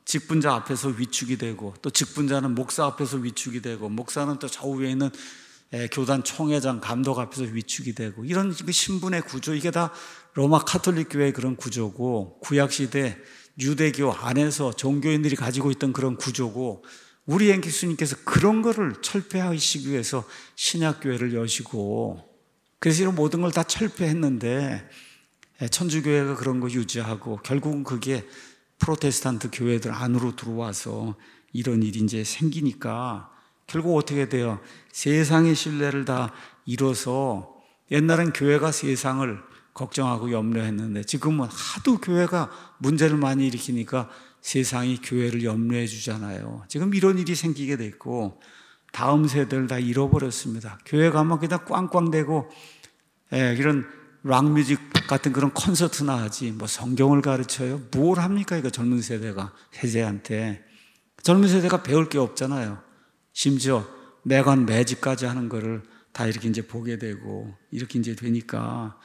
A: 직분자 앞에서 위축이 되고, 또 직분자는 목사 앞에서 위축이 되고, 목사는 또 저 위에 있는 교단 총회장, 감독 앞에서 위축이 되고, 이런 신분의 구조, 이게 다 로마 카톨릭 교회의 그런 구조고, 구약시대 유대교 안에서 종교인들이 가지고 있던 그런 구조고, 우리 예수님께서 그런 거를 철폐하시기 위해서 신약교회를 여시고, 그래서 이런 모든 걸 다 철폐했는데, 천주교회가 그런 거 유지하고, 결국은 그게 프로테스탄트 교회들 안으로 들어와서 이런 일이 이제 생기니까, 결국 어떻게 돼요? 세상의 신뢰를 다 잃어서, 옛날엔 교회가 세상을 걱정하고 염려했는데, 지금은 하도 교회가 문제를 많이 일으키니까 세상이 교회를 염려해 주잖아요. 지금 이런 일이 생기게 됐고, 다음 세대를 다 잃어버렸습니다. 교회 가면 그냥 꽝꽝대고, 예, 이런 락뮤직 같은 그런 콘서트나 하지, 뭐 성경을 가르쳐요? 뭘 합니까? 이거 젊은 세대가, 세대한테. 젊은 세대가 배울 게 없잖아요. 심지어 매관 매집까지 하는 거를 다 이렇게 이제 보게 되고, 이렇게 이제 되니까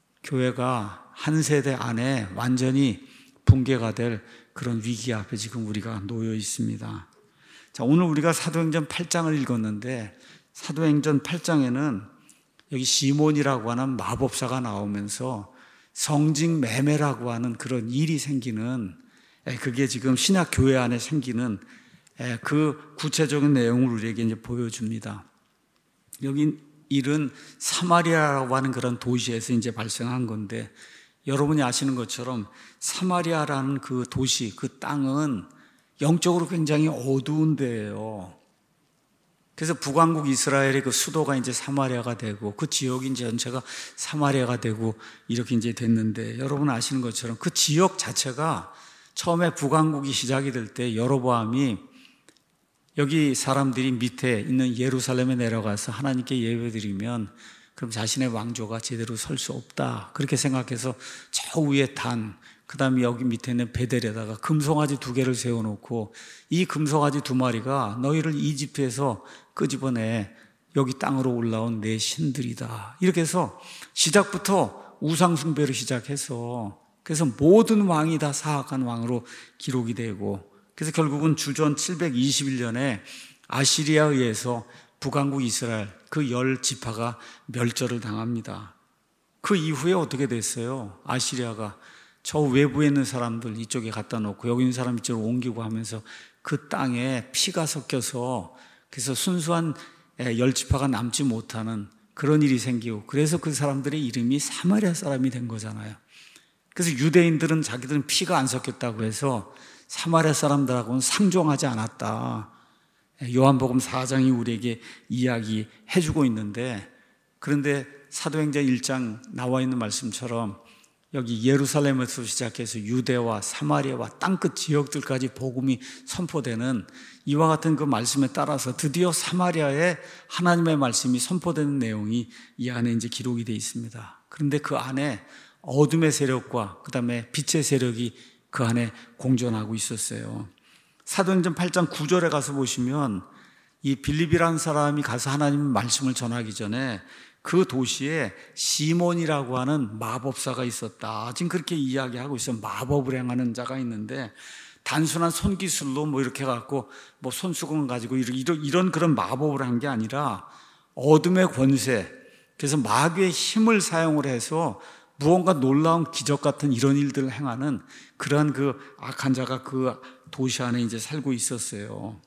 A: 교회가 한 세대 안에 완전히 붕괴가 될 그런 위기 앞에 지금 우리가 놓여 있습니다. 자, 오늘 우리가 사도행전 팔 장을 읽었는데, 사도행전 팔 장에는 여기 시몬이라고 하는 마법사가 나오면서 성직 매매라고 하는 그런 일이 생기는, 그게 지금 신약 교회 안에 생기는 그 구체적인 내용을 우리에게 이제 보여줍니다. 여기 일은 사마리아라고 하는 그런 도시에서 이제 발생한 건데, 여러분이 아시는 것처럼 사마리아라는 그 도시, 그 땅은 영적으로 굉장히 어두운 데예요. 그래서 북왕국 이스라엘의 그 수도가 이제 사마리아가 되고, 그 지역이 이제 전체가 사마리아가 되고, 이렇게 이제 됐는데, 여러분 아시는 것처럼 그 지역 자체가 처음에 북왕국이 시작이 될 때 여로보암이 여기 사람들이 밑에 있는 예루살렘에 내려가서 하나님께 예배드리면 그럼 자신의 왕조가 제대로 설 수 없다, 그렇게 생각해서 저 위에 단, 그 다음에 여기 밑에 있는 베델에다가 금송아지 두 개를 세워놓고, 이 금송아지 두 마리가 너희를 이집트에서 끄집어내 여기 땅으로 올라온 내 신들이다, 이렇게 해서 시작부터 우상숭배를 시작해서, 그래서 모든 왕이 다 사악한 왕으로 기록이 되고, 그래서 결국은 주전 칠백이십일 년에 아시리아에 의해서 북왕국 이스라엘 그 열 지파가 멸절을 당합니다. 그 이후에 어떻게 됐어요? 아시리아가 저 외부에 있는 사람들 이쪽에 갖다 놓고 여기 있는 사람 이쪽으로 옮기고 하면서 그 땅에 피가 섞여서, 그래서 순수한 열 지파가 남지 못하는 그런 일이 생기고, 그래서 그 사람들의 이름이 사마리아 사람이 된 거잖아요. 그래서 유대인들은 자기들은 피가 안 섞였다고 해서 사마리아 사람들하고는 상종하지 않았다, 요한복음 사 장이 우리에게 이야기해 주고 있는데, 그런데 사도행전 일 장 나와 있는 말씀처럼 여기 예루살렘에서 시작해서 유대와 사마리아와 땅끝 지역들까지 복음이 선포되는 이와 같은 그 말씀에 따라서 드디어 사마리아에 하나님의 말씀이 선포되는 내용이 이 안에 이제 기록이 되어 있습니다. 그런데 그 안에 어둠의 세력과 그 다음에 빛의 세력이 그 안에 공존하고 있었어요. 사도행전 팔 장 구 절에 가서 보시면 이 빌립이라는 사람이 가서 하나님의 말씀을 전하기 전에 그 도시에 시몬이라고 하는 마법사가 있었다, 지금 그렇게 이야기하고 있어요. 마법을 행하는 자가 있는데, 단순한 손기술로 뭐 이렇게 갖고 뭐 손수건 가지고 이런, 이런 그런 마법을 한 게 아니라 어둠의 권세, 그래서 마귀의 힘을 사용을 해서 무언가 놀라운 기적 같은 이런 일들을 행하는 그러한 그 악한 자가 그 도시 안에 이제 살고 있었어요.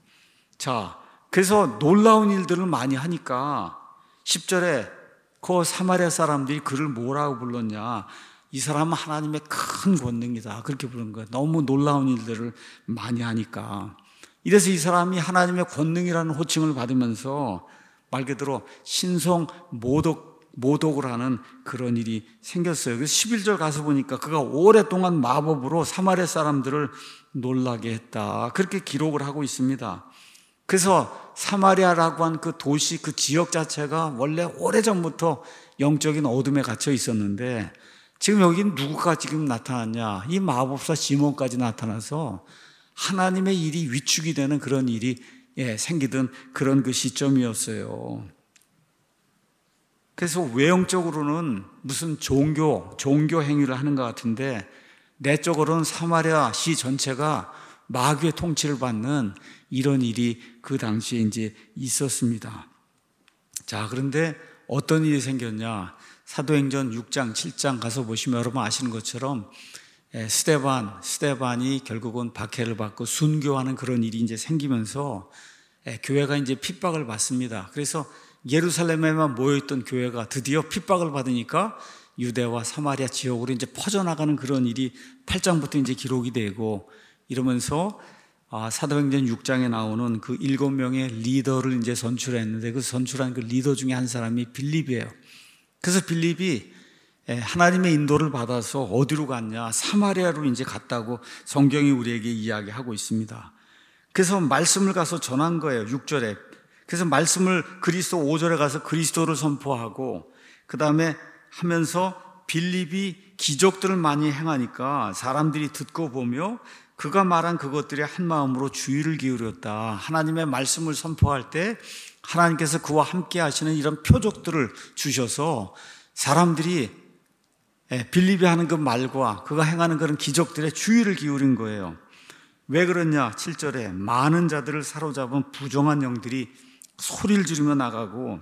A: 자, 그래서 놀라운 일들을 많이 하니까 십 절에 그 사마리아 사람들이 그를 뭐라고 불렀냐, 이 사람은 하나님의 큰 권능이다, 그렇게 부른 거예요. 너무 놀라운 일들을 많이 하니까. 이래서 이 사람이 하나님의 권능이라는 호칭을 받으면서 말 그대로 신성 모독, 모독을 하는 그런 일이 생겼어요. 그래서 십일 절 가서 보니까 그가 오랫동안 마법으로 사마리아 사람들을 놀라게 했다, 그렇게 기록을 하고 있습니다. 그래서 사마리아라고 한 그 도시, 그 지역 자체가 원래 오래전부터 영적인 어둠에 갇혀 있었는데, 지금 여기 누구가 지금 나타났냐, 이 마법사 시몬까지 나타나서 하나님의 일이 위축이 되는 그런 일이 예, 생기던 그런 그 시점이었어요. 그래서 외형적으로는 무슨 종교, 종교 행위를 하는 것 같은데, 내적으로는 사마리아 시 전체가 마귀의 통치를 받는 이런 일이 그 당시에 이제 있었습니다. 자, 그런데 어떤 일이 생겼냐? 사도행전 육 장, 칠 장 가서 보시면 여러분 아시는 것처럼 스데반, 스데반이 결국은 박해를 받고 순교하는 그런 일이 이제 생기면서 교회가 이제 핍박을 받습니다. 그래서 예루살렘에만 모여있던 교회가 드디어 핍박을 받으니까 유대와 사마리아 지역으로 이제 퍼져나가는 그런 일이 팔 장부터 이제 기록이 되고 이러면서 사도행전 육 장에 나오는 그 일곱 명의 리더를 이제 선출했는데 그 선출한 그 리더 중에 한 사람이 빌립이에요. 그래서 빌립이 하나님의 인도를 받아서 어디로 갔냐? 사마리아로 이제 갔다고 성경이 우리에게 이야기하고 있습니다. 그래서 말씀을 가서 전한 거예요. 육 절에. 그래서 말씀을 그리스도 오 절에 가서 그리스도를 선포하고 그 다음에 하면서 빌립이 기적들을 많이 행하니까 사람들이 듣고 보며 그가 말한 그것들이 한 마음으로 주의를 기울였다. 하나님의 말씀을 선포할 때 하나님께서 그와 함께 하시는 이런 표적들을 주셔서 사람들이 빌립이 하는 그 말과 그가 행하는 그런 기적들에 주의를 기울인 거예요. 왜 그러냐? 칠 절에 많은 자들을 사로잡은 부정한 영들이 소리를 지르며 나가고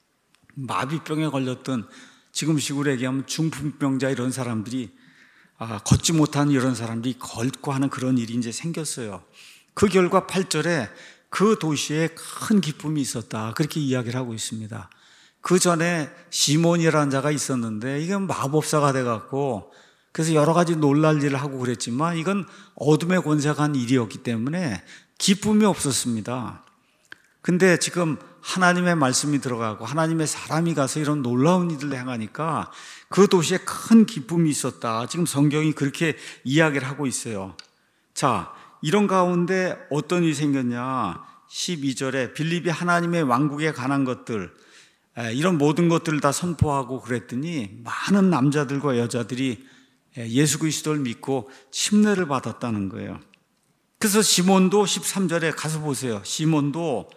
A: 마비병에 걸렸던 지금식으로 얘기하면 중풍병자 이런 사람들이 아, 걷지 못하는 이런 사람들이 걷고 하는 그런 일이 이제 생겼어요. 그 결과 팔 절에 그 도시에 큰 기쁨이 있었다. 그렇게 이야기를 하고 있습니다. 그 전에 시몬이라는 자가 있었는데 이건 마법사가 돼갖고 그래서 여러 가지 놀랄 일을 하고 그랬지만 이건 어둠의 권세가 한 일이었기 때문에 기쁨이 없었습니다. 근데 지금 하나님의 말씀이 들어가고 하나님의 사람이 가서 이런 놀라운 일을 행하니까 그 도시에 큰 기쁨이 있었다. 지금 성경이 그렇게 이야기를 하고 있어요. 자, 이런 가운데 어떤 일이 생겼냐? 십이 절에 빌립이 하나님의 왕국에 관한 것들 이런 모든 것들을 다 선포하고 그랬더니 많은 남자들과 여자들이 예수 그리스도를 믿고 침례를 받았다는 거예요. 그래서 시몬도 십삼 절에 가서 보세요. 시몬도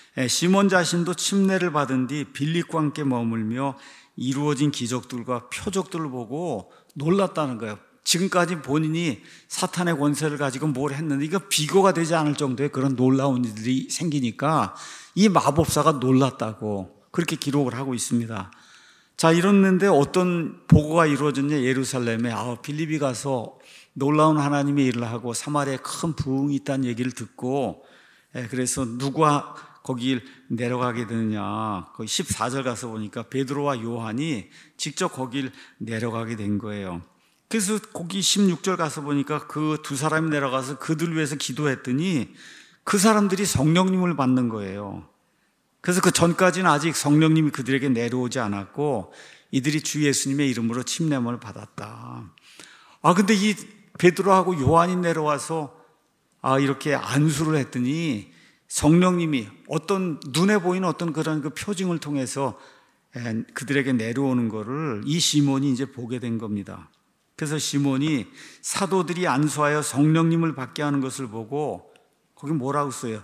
A: 시몬 자신도 침례를 받은 뒤 빌립과 함께 머물며 이루어진 기적들과 표적들을 보고 놀랐다는 거예요. 지금까지 본인이 사탄의 권세를 가지고 뭘 했는데 이거 비교가 되지 않을 정도의 그런 놀라운 일들이 생기니까 이 마법사가 놀랐다고 그렇게 기록을 하고 있습니다. 자, 이랬는데 어떤 보고가 이루어졌냐? 예루살렘에 아, 빌립이 가서 놀라운 하나님의 일을 하고 사마리아에 큰 부흥이 있다는 얘기를 듣고 그래서 누가 거길 내려가게 되느냐? 거기 십사 절 가서 보니까 베드로와 요한이 직접 거길 내려가게 된 거예요. 그래서 거기 십육 절 가서 보니까 그 두 사람이 내려가서 그들 위해서 기도했더니 그 사람들이 성령님을 받는 거예요. 그래서 그 전까지는 아직 성령님이 그들에게 내려오지 않았고 이들이 주 예수님의 이름으로 침례를 받았다. 아, 근데 이 베드로하고 요한이 내려와서 아, 이렇게 안수를 했더니 성령님이 어떤 눈에 보이는 어떤 그런 그 표징을 통해서 그들에게 내려오는 거를 이 시몬이 이제 보게 된 겁니다. 그래서 시몬이 사도들이 안수하여 성령님을 받게 하는 것을 보고 거기 뭐라고 써요?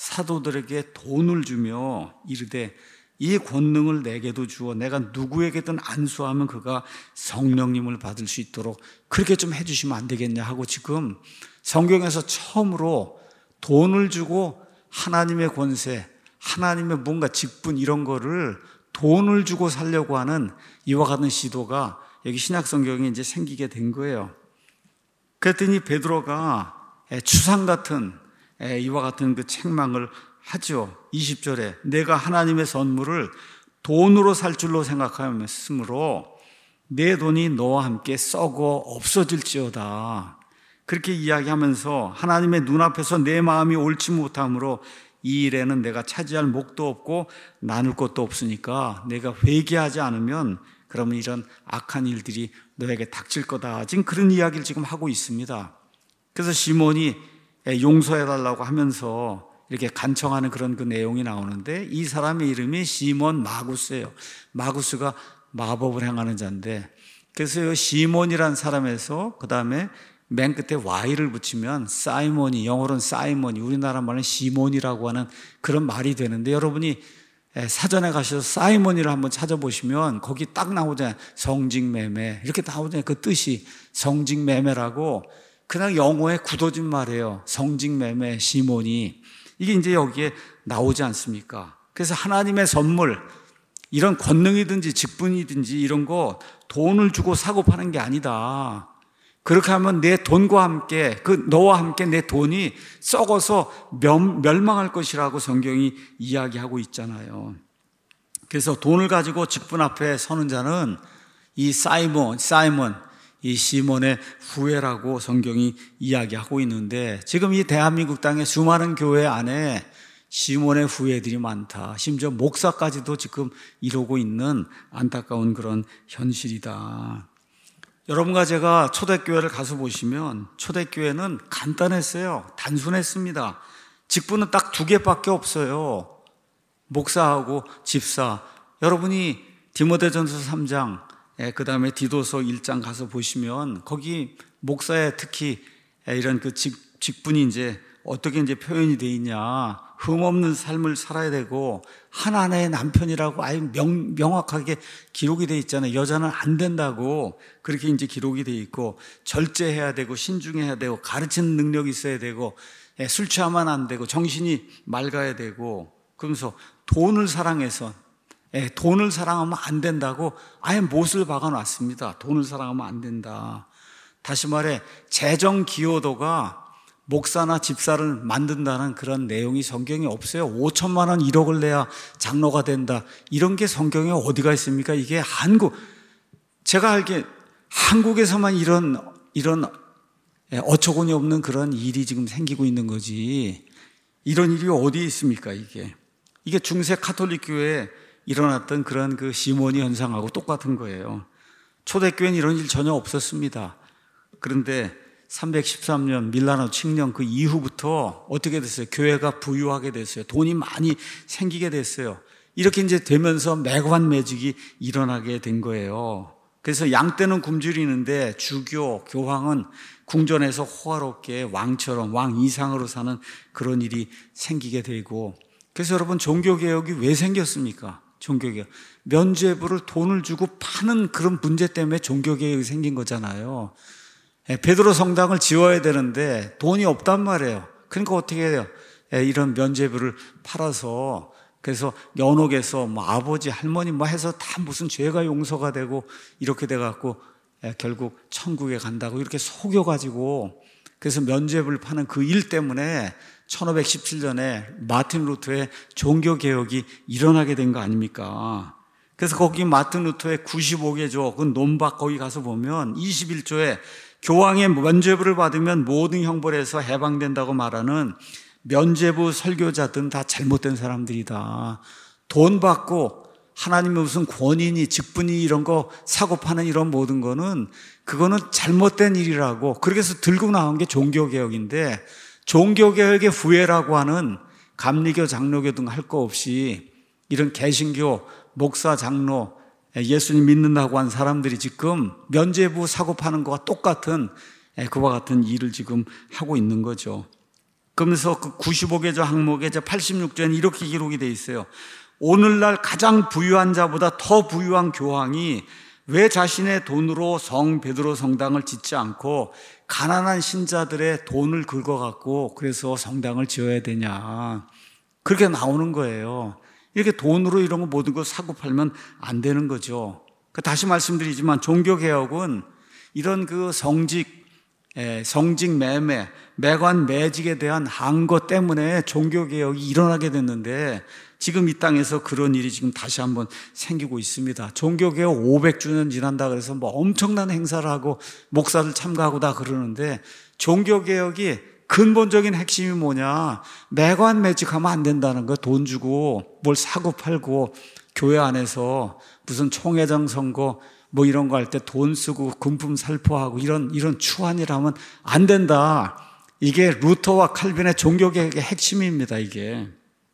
A: 사도들에게 돈을 주며 이르되 이 권능을 내게도 주어 내가 누구에게든 안수하면 그가 성령님을 받을 수 있도록 그렇게 좀 해주시면 안 되겠냐 하고 지금 성경에서 처음으로 돈을 주고 하나님의 권세, 하나님의 뭔가 직분 이런 거를 돈을 주고 살려고 하는 이와 같은 시도가 여기 신약 성경에 이제 생기게 된 거예요. 그랬더니 베드로가 추상 같은 이와 같은 그 책망을 하죠. 이십 절에 내가 하나님의 선물을 돈으로 살 줄로 생각하였으므로 내 돈이 너와 함께 썩어 없어질지어다. 그렇게 이야기하면서 하나님의 눈앞에서 내 마음이 옳지 못함으로 이 일에는 내가 차지할 목도 없고 나눌 것도 없으니까 내가 회개하지 않으면 그러면 이런 악한 일들이 너에게 닥칠 거다. 지금 그런 이야기를 지금 하고 있습니다. 그래서 시몬이 용서해달라고 하면서 이렇게 간청하는 그런 그 내용이 나오는데 이 사람의 이름이 시몬 마구스예요. 마구스가 마법을 행하는 자인데 그래서 시몬이라는 사람에서 그 다음에 맨 끝에 Y를 붙이면 사이몬이, 영어로는 사이몬이, 우리나라 말은 시몬이라고 하는 그런 말이 되는데 여러분이 사전에 가셔서 사이몬이를 한번 찾아보시면 거기 딱 나오잖아요. 성직매매 이렇게 나오잖아요. 그 뜻이 성직매매라고 그냥 영어에 굳어진 말이에요. 성직매매, 시몬이. 이게 이제 여기에 나오지 않습니까? 그래서 하나님의 선물, 이런 권능이든지 직분이든지 이런 거 돈을 주고 사고 파는 게 아니다. 그렇게 하면 내 돈과 함께, 그 너와 함께 내 돈이 썩어서 멸망할 것이라고 성경이 이야기하고 있잖아요. 그래서 돈을 가지고 직분 앞에 서는 자는 이 사이몬, 사이몬, 이 시몬의 후예라고 성경이 이야기하고 있는데, 지금 이 대한민국 땅의 수많은 교회 안에 시몬의 후예들이 많다. 심지어 목사까지도 지금 이루고 있는 안타까운 그런 현실이다. 여러분과 제가 초대교회를 가서 보시면 초대교회는 간단했어요. 단순했습니다. 직분은 딱 두 개밖에 없어요. 목사하고 집사. 여러분이 디모데전서 삼 장, 그 다음에 디도서 일 장 가서 보시면 거기 목사의 특히 이런 그 직, 직분이 이제 어떻게 이제 표현이 되어 있냐. 흠없는 삶을 살아야 되고 한 아내의 남편이라고 아예 명, 명확하게 기록이 되어 있잖아요. 여자는 안 된다고 그렇게 이제 기록이 되어 있고, 절제해야 되고 신중해야 되고 가르치는 능력이 있어야 되고 술 취하면 안 되고 정신이 맑아야 되고, 그러면서 돈을 사랑해서 돈을 사랑하면 안 된다고 아예 못을 박아놨습니다. 돈을 사랑하면 안 된다. 다시 말해 재정 기여도가 목사나 집사를 만든다는 그런 내용이 성경에 없어요. 오천만 원, 일억을 내야 장로가 된다. 이런 게 성경에 어디가 있습니까? 이게 한국, 제가 알기에 한국에서만 이런, 이런 어처구니 없는 그런 일이 지금 생기고 있는 거지. 이런 일이 어디에 있습니까, 이게? 이게 중세 카톨릭 교회에 일어났던 그런 그 시몬이 현상하고 똑같은 거예요. 초대교회는 이런 일 전혀 없었습니다. 그런데 삼백십삼 년 밀라노 칙령 그 이후부터 어떻게 됐어요? 교회가 부유하게 됐어요. 돈이 많이 생기게 됐어요. 이렇게 이제 되면서 매관매직이 일어나게 된 거예요. 그래서 양 떼는 굶주리는데 주교, 교황은 궁전에서 호화롭게 왕처럼 왕 이상으로 사는 그런 일이 생기게 되고, 그래서 여러분 종교개혁이 왜 생겼습니까? 종교개혁. 면죄부를 돈을 주고 파는 그런 문제 때문에 종교개혁이 생긴 거잖아요. 베드로 성당을 지어야 되는데 돈이 없단 말이에요. 그러니까 어떻게 해요? 이런 면죄부를 팔아서, 그래서 연옥에서 뭐 아버지, 할머니 뭐 해서 다 무슨 죄가 용서가 되고 이렇게 돼갖고 결국 천국에 간다고 이렇게 속여가지고, 그래서 면죄부를 파는 그 일 때문에 천오백십칠 년에 마틴 루터의 종교개혁이 일어나게 된 거 아닙니까? 그래서 거기 마틴 루터의 구십오 개조, 그 논박 거기 가서 보면 이십일 조에 교황의 면죄부를 받으면 모든 형벌에서 해방된다고 말하는 면죄부 설교자들은 다 잘못된 사람들이다. 돈 받고 하나님의 무슨 권위니 직분이 이런 거 사고 파는 이런 모든 거는 그거는 잘못된 일이라고, 그렇게 해서 들고 나온 게 종교개혁인데, 종교개혁의 후예라고 하는 감리교, 장로교 등 할 거 없이 이런 개신교, 목사, 장로, 예수님 믿는다고 한 사람들이 지금 면죄부 사고 파는 거와 똑같은 그와 같은 일을 지금 하고 있는 거죠. 그러면서 그 구십오 개조 항목에 팔십육 조에는 이렇게 기록이 돼 있어요. 오늘날 가장 부유한 자보다 더 부유한 교황이 왜 자신의 돈으로 성 베드로 성당을 짓지 않고 가난한 신자들의 돈을 긁어갖고 그래서 성당을 지어야 되냐. 그렇게 나오는 거예요. 이렇게 돈으로 이런 거 모든 거 사고 팔면 안 되는 거죠. 다시 말씀드리지만 종교개혁은 이런 그 성직, 성직 매매, 매관 매직에 대한 항거 때문에 종교개혁이 일어나게 됐는데, 지금 이 땅에서 그런 일이 지금 다시 한번 생기고 있습니다. 종교개혁 오백 주년 지난다 그래서 뭐 엄청난 행사를 하고 목사들 참가하고 다 그러는데, 종교개혁이 근본적인 핵심이 뭐냐? 매관 매직하면 안 된다는 거. 돈 주고 뭘 사고 팔고 교회 안에서 무슨 총회장 선거 뭐 이런 거 할 때 돈 쓰고 금품 살포하고 이런 이런 추한 일 하면 안 된다. 이게 루터와 칼빈의 종교개혁의 핵심입니다, 이게.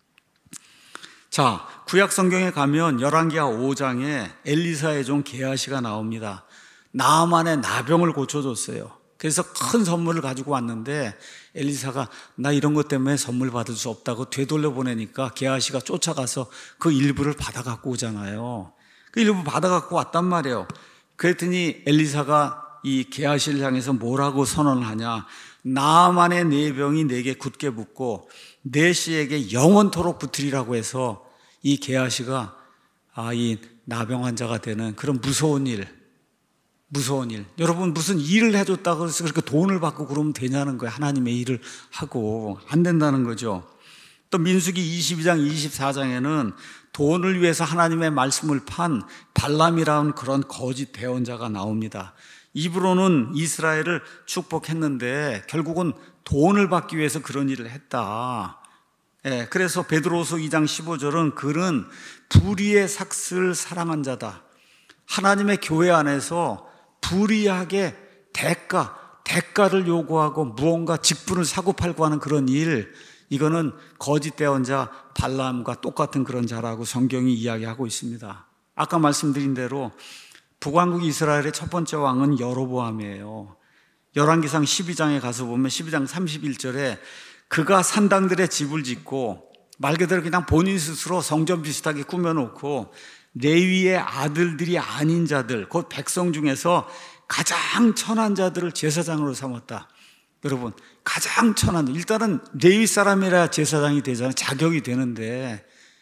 A: 자, 구약 성경에 가면 열왕기하 오 장에 엘리사의 종 게하시가 나옵니다. 나아만의 나병을 고쳐줬어요. 그래서 큰 선물을 가지고 왔는데 엘리사가 나 이런 것 때문에 선물 받을 수 없다고 되돌려 보내니까 게하시가 쫓아가서 그 일부를 받아 갖고 오잖아요. 그 일부 받아 갖고 왔단 말이에요. 그랬더니 엘리사가 이 게하시를 향해서 뭐라고 선언하냐? 나만의 네 병이 내게 굳게 붙고 내 씨에게 영원토록 붙으리라고 해서 이 게하시가 아, 이 나병 환자가 되는 그런 무서운 일, 무서운 일. 여러분, 무슨 일을 해줬다고 해서 그렇게 돈을 받고 그러면 되냐는 거예요. 하나님의 일을 하고 안 된다는 거죠. 또 민수기 이십이 장 이십사 장에는 돈을 위해서 하나님의 말씀을 판 발람이라는 그런 거짓 대언자가 나옵니다. 입으로는 이스라엘을 축복했는데 결국은 돈을 받기 위해서 그런 일을 했다. 예, 그래서 베드로후서 이 장 십오 절은 그는 불의의 삭슬을 사랑한 자다. 하나님의 교회 안에서 불의하게 대가, 대가를 요구하고 무언가 직분을 사고팔고 하는 그런 일, 이거는 거짓 대언자 발람과 똑같은 그런 자라고 성경이 이야기하고 있습니다. 아까 말씀드린 대로 북왕국 이스라엘의 첫 번째 왕은 여로보암이에요. 열왕기상 십이 장에 가서 보면 십이 장 삼십일 절에 그가 산당들의 집을 짓고 말 그대로 그냥 본인 스스로 성전 비슷하게 꾸며놓고 레위의 아들들이 아닌 자들, 곧 백성 중에서 가장 천한 자들을 제사장으로 삼았다. 여러분, 가장 천한, 일단은 레위 사람이라 제사장이 되잖아요. 자격이 되는데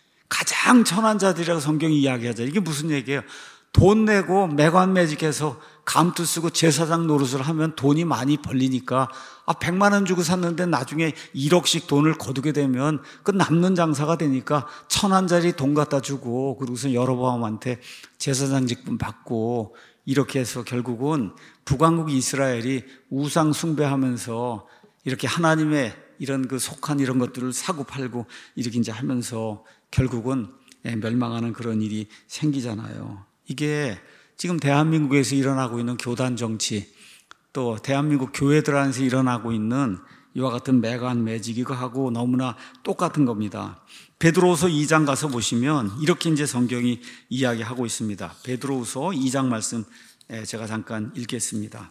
A: 가장 천한 자들이라고 성경이 이야기하죠. 이게 무슨 얘기예요? 돈 내고 매관매직해서 감투 쓰고 제사장 노릇을 하면 돈이 많이 벌리니까 아, 백만 원 주고 샀는데 나중에 일억씩 돈을 거두게 되면 그 남는 장사가 되니까 천한짜리 돈 갖다 주고 그러고서 여로보암한테 제사장 직분 받고 이렇게 해서 결국은 북왕국 이스라엘이 우상 숭배하면서 이렇게 하나님의 이런 그 속한 이런 것들을 사고 팔고 이렇게 이제 하면서 결국은 멸망하는 그런 일이 생기잖아요. 이게 지금 대한민국에서 일어나고 있는 교단 정치, 또 대한민국 교회들 안에서 일어나고 있는 이와 같은 매관 매직이하고 너무나 똑같은 겁니다. 베드로후서 이 장 가서 보시면 이렇게 이제 성경이 이야기하고 있습니다. 베드로후서 이 장 말씀 제가 잠깐 읽겠습니다.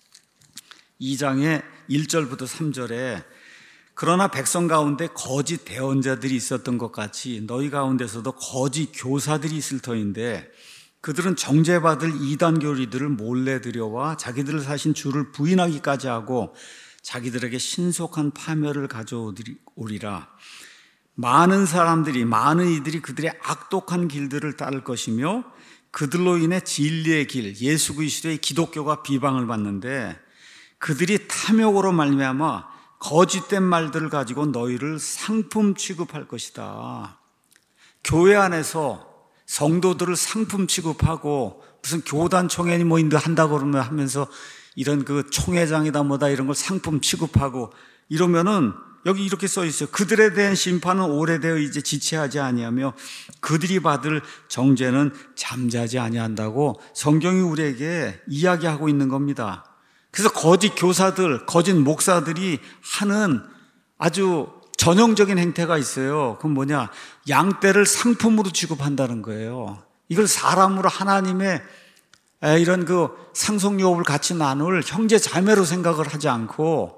A: 이 장의 일 절부터 삼 절에 그러나 백성 가운데 거짓 대언자들이 있었던 것 같이 너희 가운데서도 거짓 교사들이 있을 터인데 그들은 정죄받을 이단 교리들을 몰래 들여와 자기들을 사신 주를 부인하기까지 하고 자기들에게 신속한 파멸을 가져오리라. 많은 사람들이, 많은 이들이 그들의 악독한 길들을 따를 것이며 그들로 인해 진리의 길, 예수 그리스도의 기독교가 비방을 받는데 그들이 탐욕으로 말미암아 거짓된 말들을 가지고 너희를 상품 취급할 것이다. 교회 안에서 성도들을 상품 취급하고 무슨 교단 총회니 뭐 인도 한다고 그러면 하면서 이런 그 총회장이다 뭐다 이런 걸 상품 취급하고 이러면은 여기 이렇게 써 있어요. 그들에 대한 심판은 오래되어 이제 지체하지 아니하며 그들이 받을 정죄는 잠자지 아니한다고 성경이 우리에게 이야기하고 있는 겁니다. 그래서 거짓 교사들, 거짓 목사들이 하는 아주 전형적인 행태가 있어요. 그건 뭐냐? 양떼를 상품으로 취급한다는 거예요. 이걸 사람으로 하나님의 이런 그 상속유업을 같이 나눌 형제 자매로 생각을 하지 않고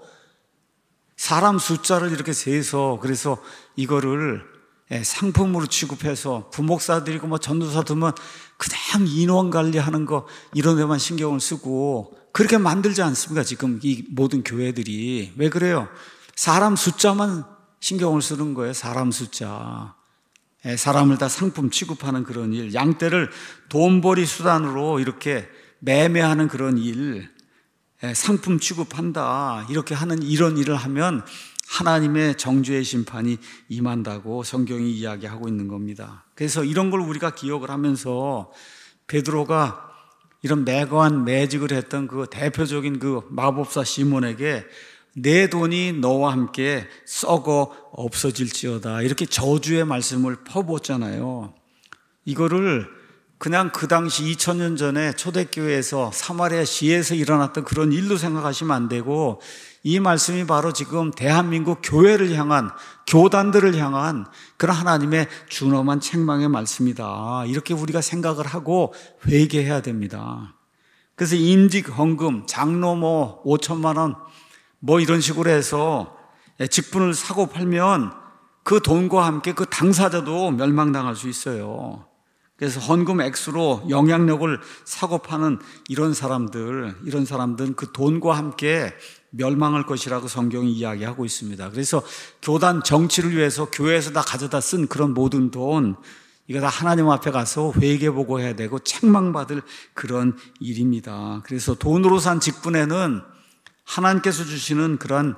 A: 사람 숫자를 이렇게 세서 그래서 이거를 상품으로 취급해서 부목사들이고 뭐 전도사들은 그냥 인원 관리하는 거 이런 데만 신경을 쓰고 그렇게 만들지 않습니까? 지금 이 모든 교회들이. 왜 그래요? 사람 숫자만 신경을 쓰는 거예요. 사람 숫자. 사람을 다 상품 취급하는 그런 일, 양떼를 돈벌이 수단으로 이렇게 매매하는 그런 일, 상품 취급한다 이렇게 하는 이런 일을 하면 하나님의 정죄의 심판이 임한다고 성경이 이야기하고 있는 겁니다. 그래서 이런 걸 우리가 기억을 하면서 베드로가 이런 매관 매직을 했던 그 대표적인 그 마법사 시몬에게 내 돈이 너와 함께 썩어 없어질지어다 이렇게 저주의 말씀을 퍼부었잖아요. 이거를 그냥 그 당시 이천 년 전에 초대교회에서 사마리아 시에서 일어났던 그런 일로 생각하시면 안 되고 이 말씀이 바로 지금 대한민국 교회를 향한 교단들을 향한 그런 하나님의 준엄한 책망의 말씀이다. 이렇게 우리가 생각을 하고 회개해야 됩니다. 그래서 임직 헌금, 장로 뭐 오천만 원 뭐 이런 식으로 해서 직분을 사고 팔면 그 돈과 함께 그 당사자도 멸망당할 수 있어요. 그래서 헌금 액수로 영향력을 사고 파는 이런 사람들, 이런 사람들은 그 돈과 함께 멸망할 것이라고 성경이 이야기하고 있습니다. 그래서 교단 정치를 위해서 교회에서 다 가져다 쓴 그런 모든 돈, 이거 다 하나님 앞에 가서 회개보고 해야 되고 책망받을 그런 일입니다. 그래서 돈으로 산 직분에는 하나님께서 주시는 그런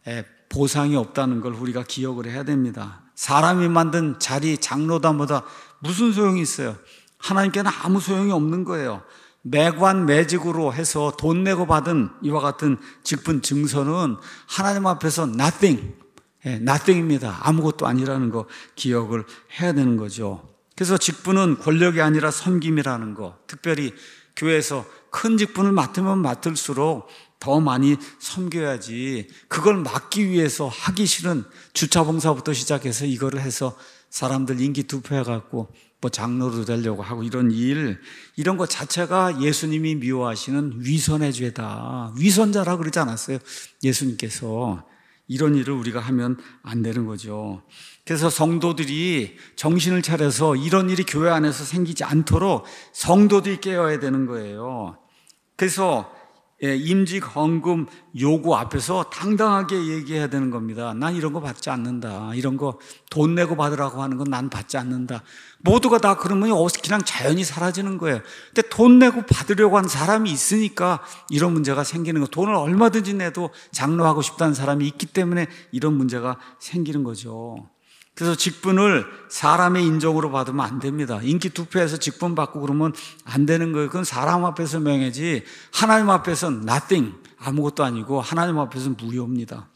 A: 보상이 없다는 걸 우리가 기억을 해야 됩니다. 사람이 만든 자리, 장로다보다 무슨 소용이 있어요? 하나님께는 아무 소용이 없는 거예요. 매관 매직으로 해서 돈 내고 받은 이와 같은 직분 증서는 하나님 앞에서 nothing, nothing입니다. 아무것도 아니라는 거 기억을 해야 되는 거죠. 그래서 직분은 권력이 아니라 섬김이라는 거, 특별히 교회에서 큰 직분을 맡으면 맡을수록 더 많이 섬겨야지, 그걸 맡기 위해서 하기 싫은 주차봉사부터 시작해서 이거를 해서 사람들 인기 투표해갖고 뭐 장로로 되려고 하고 이런 일, 이런 것 자체가 예수님이 미워하시는 위선의 죄다. 위선자라 그러지 않았어요? 예수님께서. 이런 일을 우리가 하면 안 되는 거죠. 그래서 성도들이 정신을 차려서 이런 일이 교회 안에서 생기지 않도록 성도들이 깨어야 되는 거예요. 그래서 임직 헌금 요구 앞에서 당당하게 얘기해야 되는 겁니다. 난 이런 거 받지 않는다. 이런 거 돈 내고 받으라고 하는 건 난 받지 않는다. 모두가 다 그러면 그냥 자연히 사라지는 거예요. 근데 돈 내고 받으려고 하는 사람이 있으니까 이런 문제가 생기는 거예요. 돈을 얼마든지 내도 장로하고 싶다는 사람이 있기 때문에 이런 문제가 생기는 거죠. 그래서 직분을 사람의 인정으로 받으면 안 됩니다. 인기 투표해서 직분 받고 그러면 안 되는 거예요. 그건 사람 앞에서 명예지 하나님 앞에서는 nothing, 아무것도 아니고 하나님 앞에서는 무효입니다.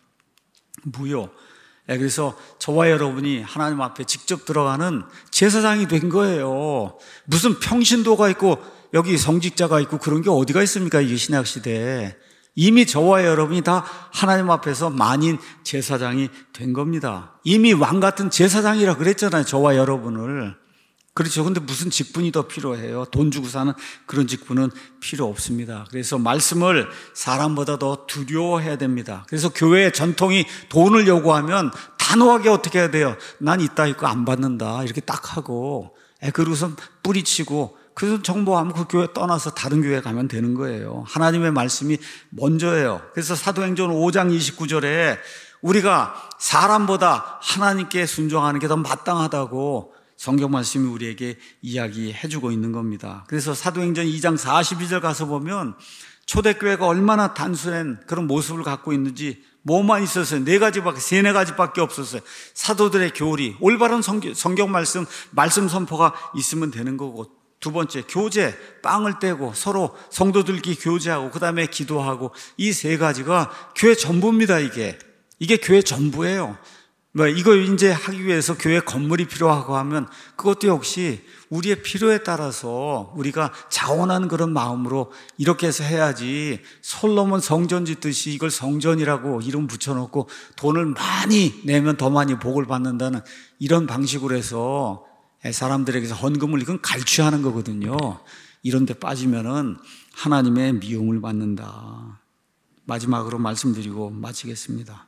A: 무효. 그래서 저와 여러분이 하나님 앞에 직접 들어가는 제사장이 된 거예요. 무슨 평신도가 있고 여기 성직자가 있고 그런 게 어디가 있습니까? 이 신약 시대에. 이미 저와 여러분이 다 하나님 앞에서 만인 제사장이 된 겁니다. 이미 왕 같은 제사장이라 그랬잖아요, 저와 여러분을. 그렇죠. 근데 무슨 직분이 더 필요해요? 돈 주고 사는 그런 직분은 필요 없습니다. 그래서 말씀을 사람보다 더 두려워해야 됩니다. 그래서 교회의 전통이 돈을 요구하면 단호하게 어떻게 해야 돼요? 난 이따 있고 안 받는다. 이렇게 딱 하고, 그러고서 뿌리치고, 그래서 정보하면 그 교회 떠나서 다른 교회 가면 되는 거예요. 하나님의 말씀이 먼저예요. 그래서 사도행전 오 장 이십구 절에 우리가 사람보다 하나님께 순종하는 게 더 마땅하다고 성경 말씀이 우리에게 이야기해주고 있는 겁니다. 그래서 사도행전 이 장 사십이 절 가서 보면 초대교회가 얼마나 단순한 그런 모습을 갖고 있는지, 뭐만 있었어요? 네 가지밖에, 세네 가지밖에 없었어요. 사도들의 교리, 올바른 성경, 성경 말씀, 말씀 선포가 있으면 되는 거고, 두 번째, 교제, 빵을 떼고 서로 성도들끼리 교제하고 그 다음에 기도하고, 이 세 가지가 교회 전부입니다. 이게 이게 교회 전부예요. 뭐 이거 이제 하기 위해서 교회 건물이 필요하고 하면 그것도 역시 우리의 필요에 따라서 우리가 자원하는 그런 마음으로 이렇게 해서 해야지, 솔로몬 성전 짓듯이 이걸 성전이라고 이름 붙여놓고 돈을 많이 내면 더 많이 복을 받는다는 이런 방식으로 해서 사람들에게서 헌금을, 이건 갈취하는 거거든요. 이런 데 빠지면은 하나님의 미움을 받는다. 마지막으로 말씀드리고 마치겠습니다.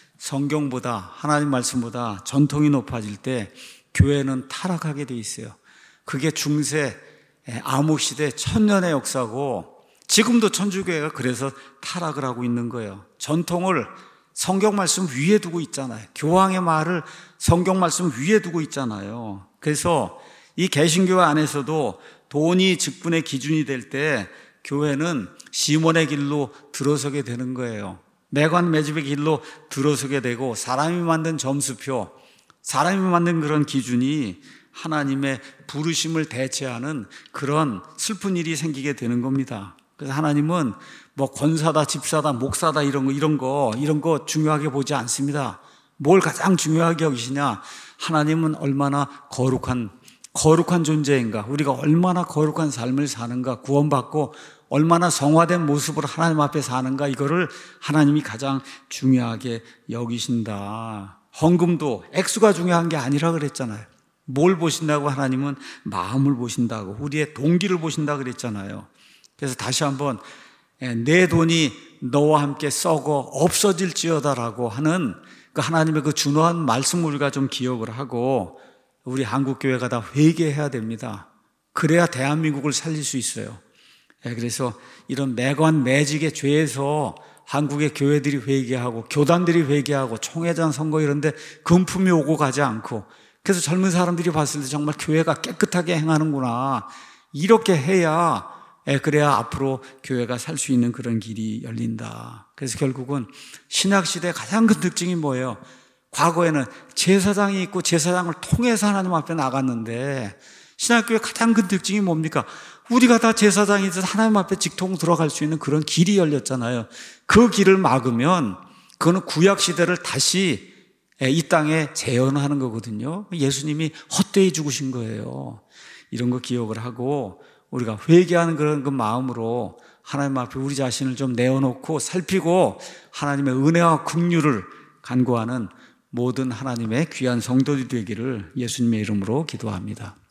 A: 성경보다, 하나님 말씀보다 전통이 높아질 때 교회는 타락하게 돼 있어요. 그게 중세 암흑시대 천년의 역사고, 지금도 천주교회가 그래서 타락을 하고 있는 거예요. 전통을 성경 말씀 위에 두고 있잖아요. 교황의 말을 성경 말씀 위에 두고 있잖아요. 그래서 이 개신교회 안에서도 돈이 직분의 기준이 될 때 교회는 시몬의 길로 들어서게 되는 거예요. 매관 매집의 길로 들어서게 되고, 사람이 만든 점수표, 사람이 만든 그런 기준이 하나님의 부르심을 대체하는 그런 슬픈 일이 생기게 되는 겁니다. 그래서 하나님은 뭐 권사다, 집사다, 목사다 이런 거 이런 거 이런 거 중요하게 보지 않습니다. 뭘 가장 중요하게 여기시냐? 하나님은 얼마나 거룩한 거룩한 존재인가, 우리가 얼마나 거룩한 삶을 사는가, 구원받고 얼마나 성화된 모습으로 하나님 앞에 사는가, 이거를 하나님이 가장 중요하게 여기신다. 헌금도 액수가 중요한 게 아니라 그랬잖아요. 뭘 보신다고? 하나님은 마음을 보신다고, 우리의 동기를 보신다 그랬잖아요. 그래서 다시 한번 내 돈이 너와 함께 썩어 없어질지어다라고 하는 그 하나님의 그 준호한 말씀을 우리가 좀 기억을 하고 우리 한국교회가 다 회개해야 됩니다. 그래야 대한민국을 살릴 수 있어요. 예, 그래서 이런 매관 매직의 죄에서 한국의 교회들이 회개하고 교단들이 회개하고 총회장 선거 이런 데 금품이 오고 가지 않고, 그래서 젊은 사람들이 봤을 때 정말 교회가 깨끗하게 행하는구나, 이렇게 해야, 예, 그래야 앞으로 교회가 살 수 있는 그런 길이 열린다. 그래서 결국은 신약시대의 가장 큰 특징이 뭐예요? 과거에는 제사장이 있고 제사장을 통해서 하나님 앞에 나갔는데, 신약교회의 가장 큰 특징이 뭡니까? 우리가 다 제사장이 돼서 하나님 앞에 직통 들어갈 수 있는 그런 길이 열렸잖아요. 그 길을 막으면 그거는 구약시대를 다시 이 땅에 재현하는 거거든요. 예수님이 헛되이 죽으신 거예요. 이런 거 기억을 하고 우리가 회개하는 그런 그 마음으로 하나님 앞에 우리 자신을 좀 내어놓고 살피고 하나님의 은혜와 긍휼을 간구하는 모든 하나님의 귀한 성도들이 되기를 예수님의 이름으로 기도합니다.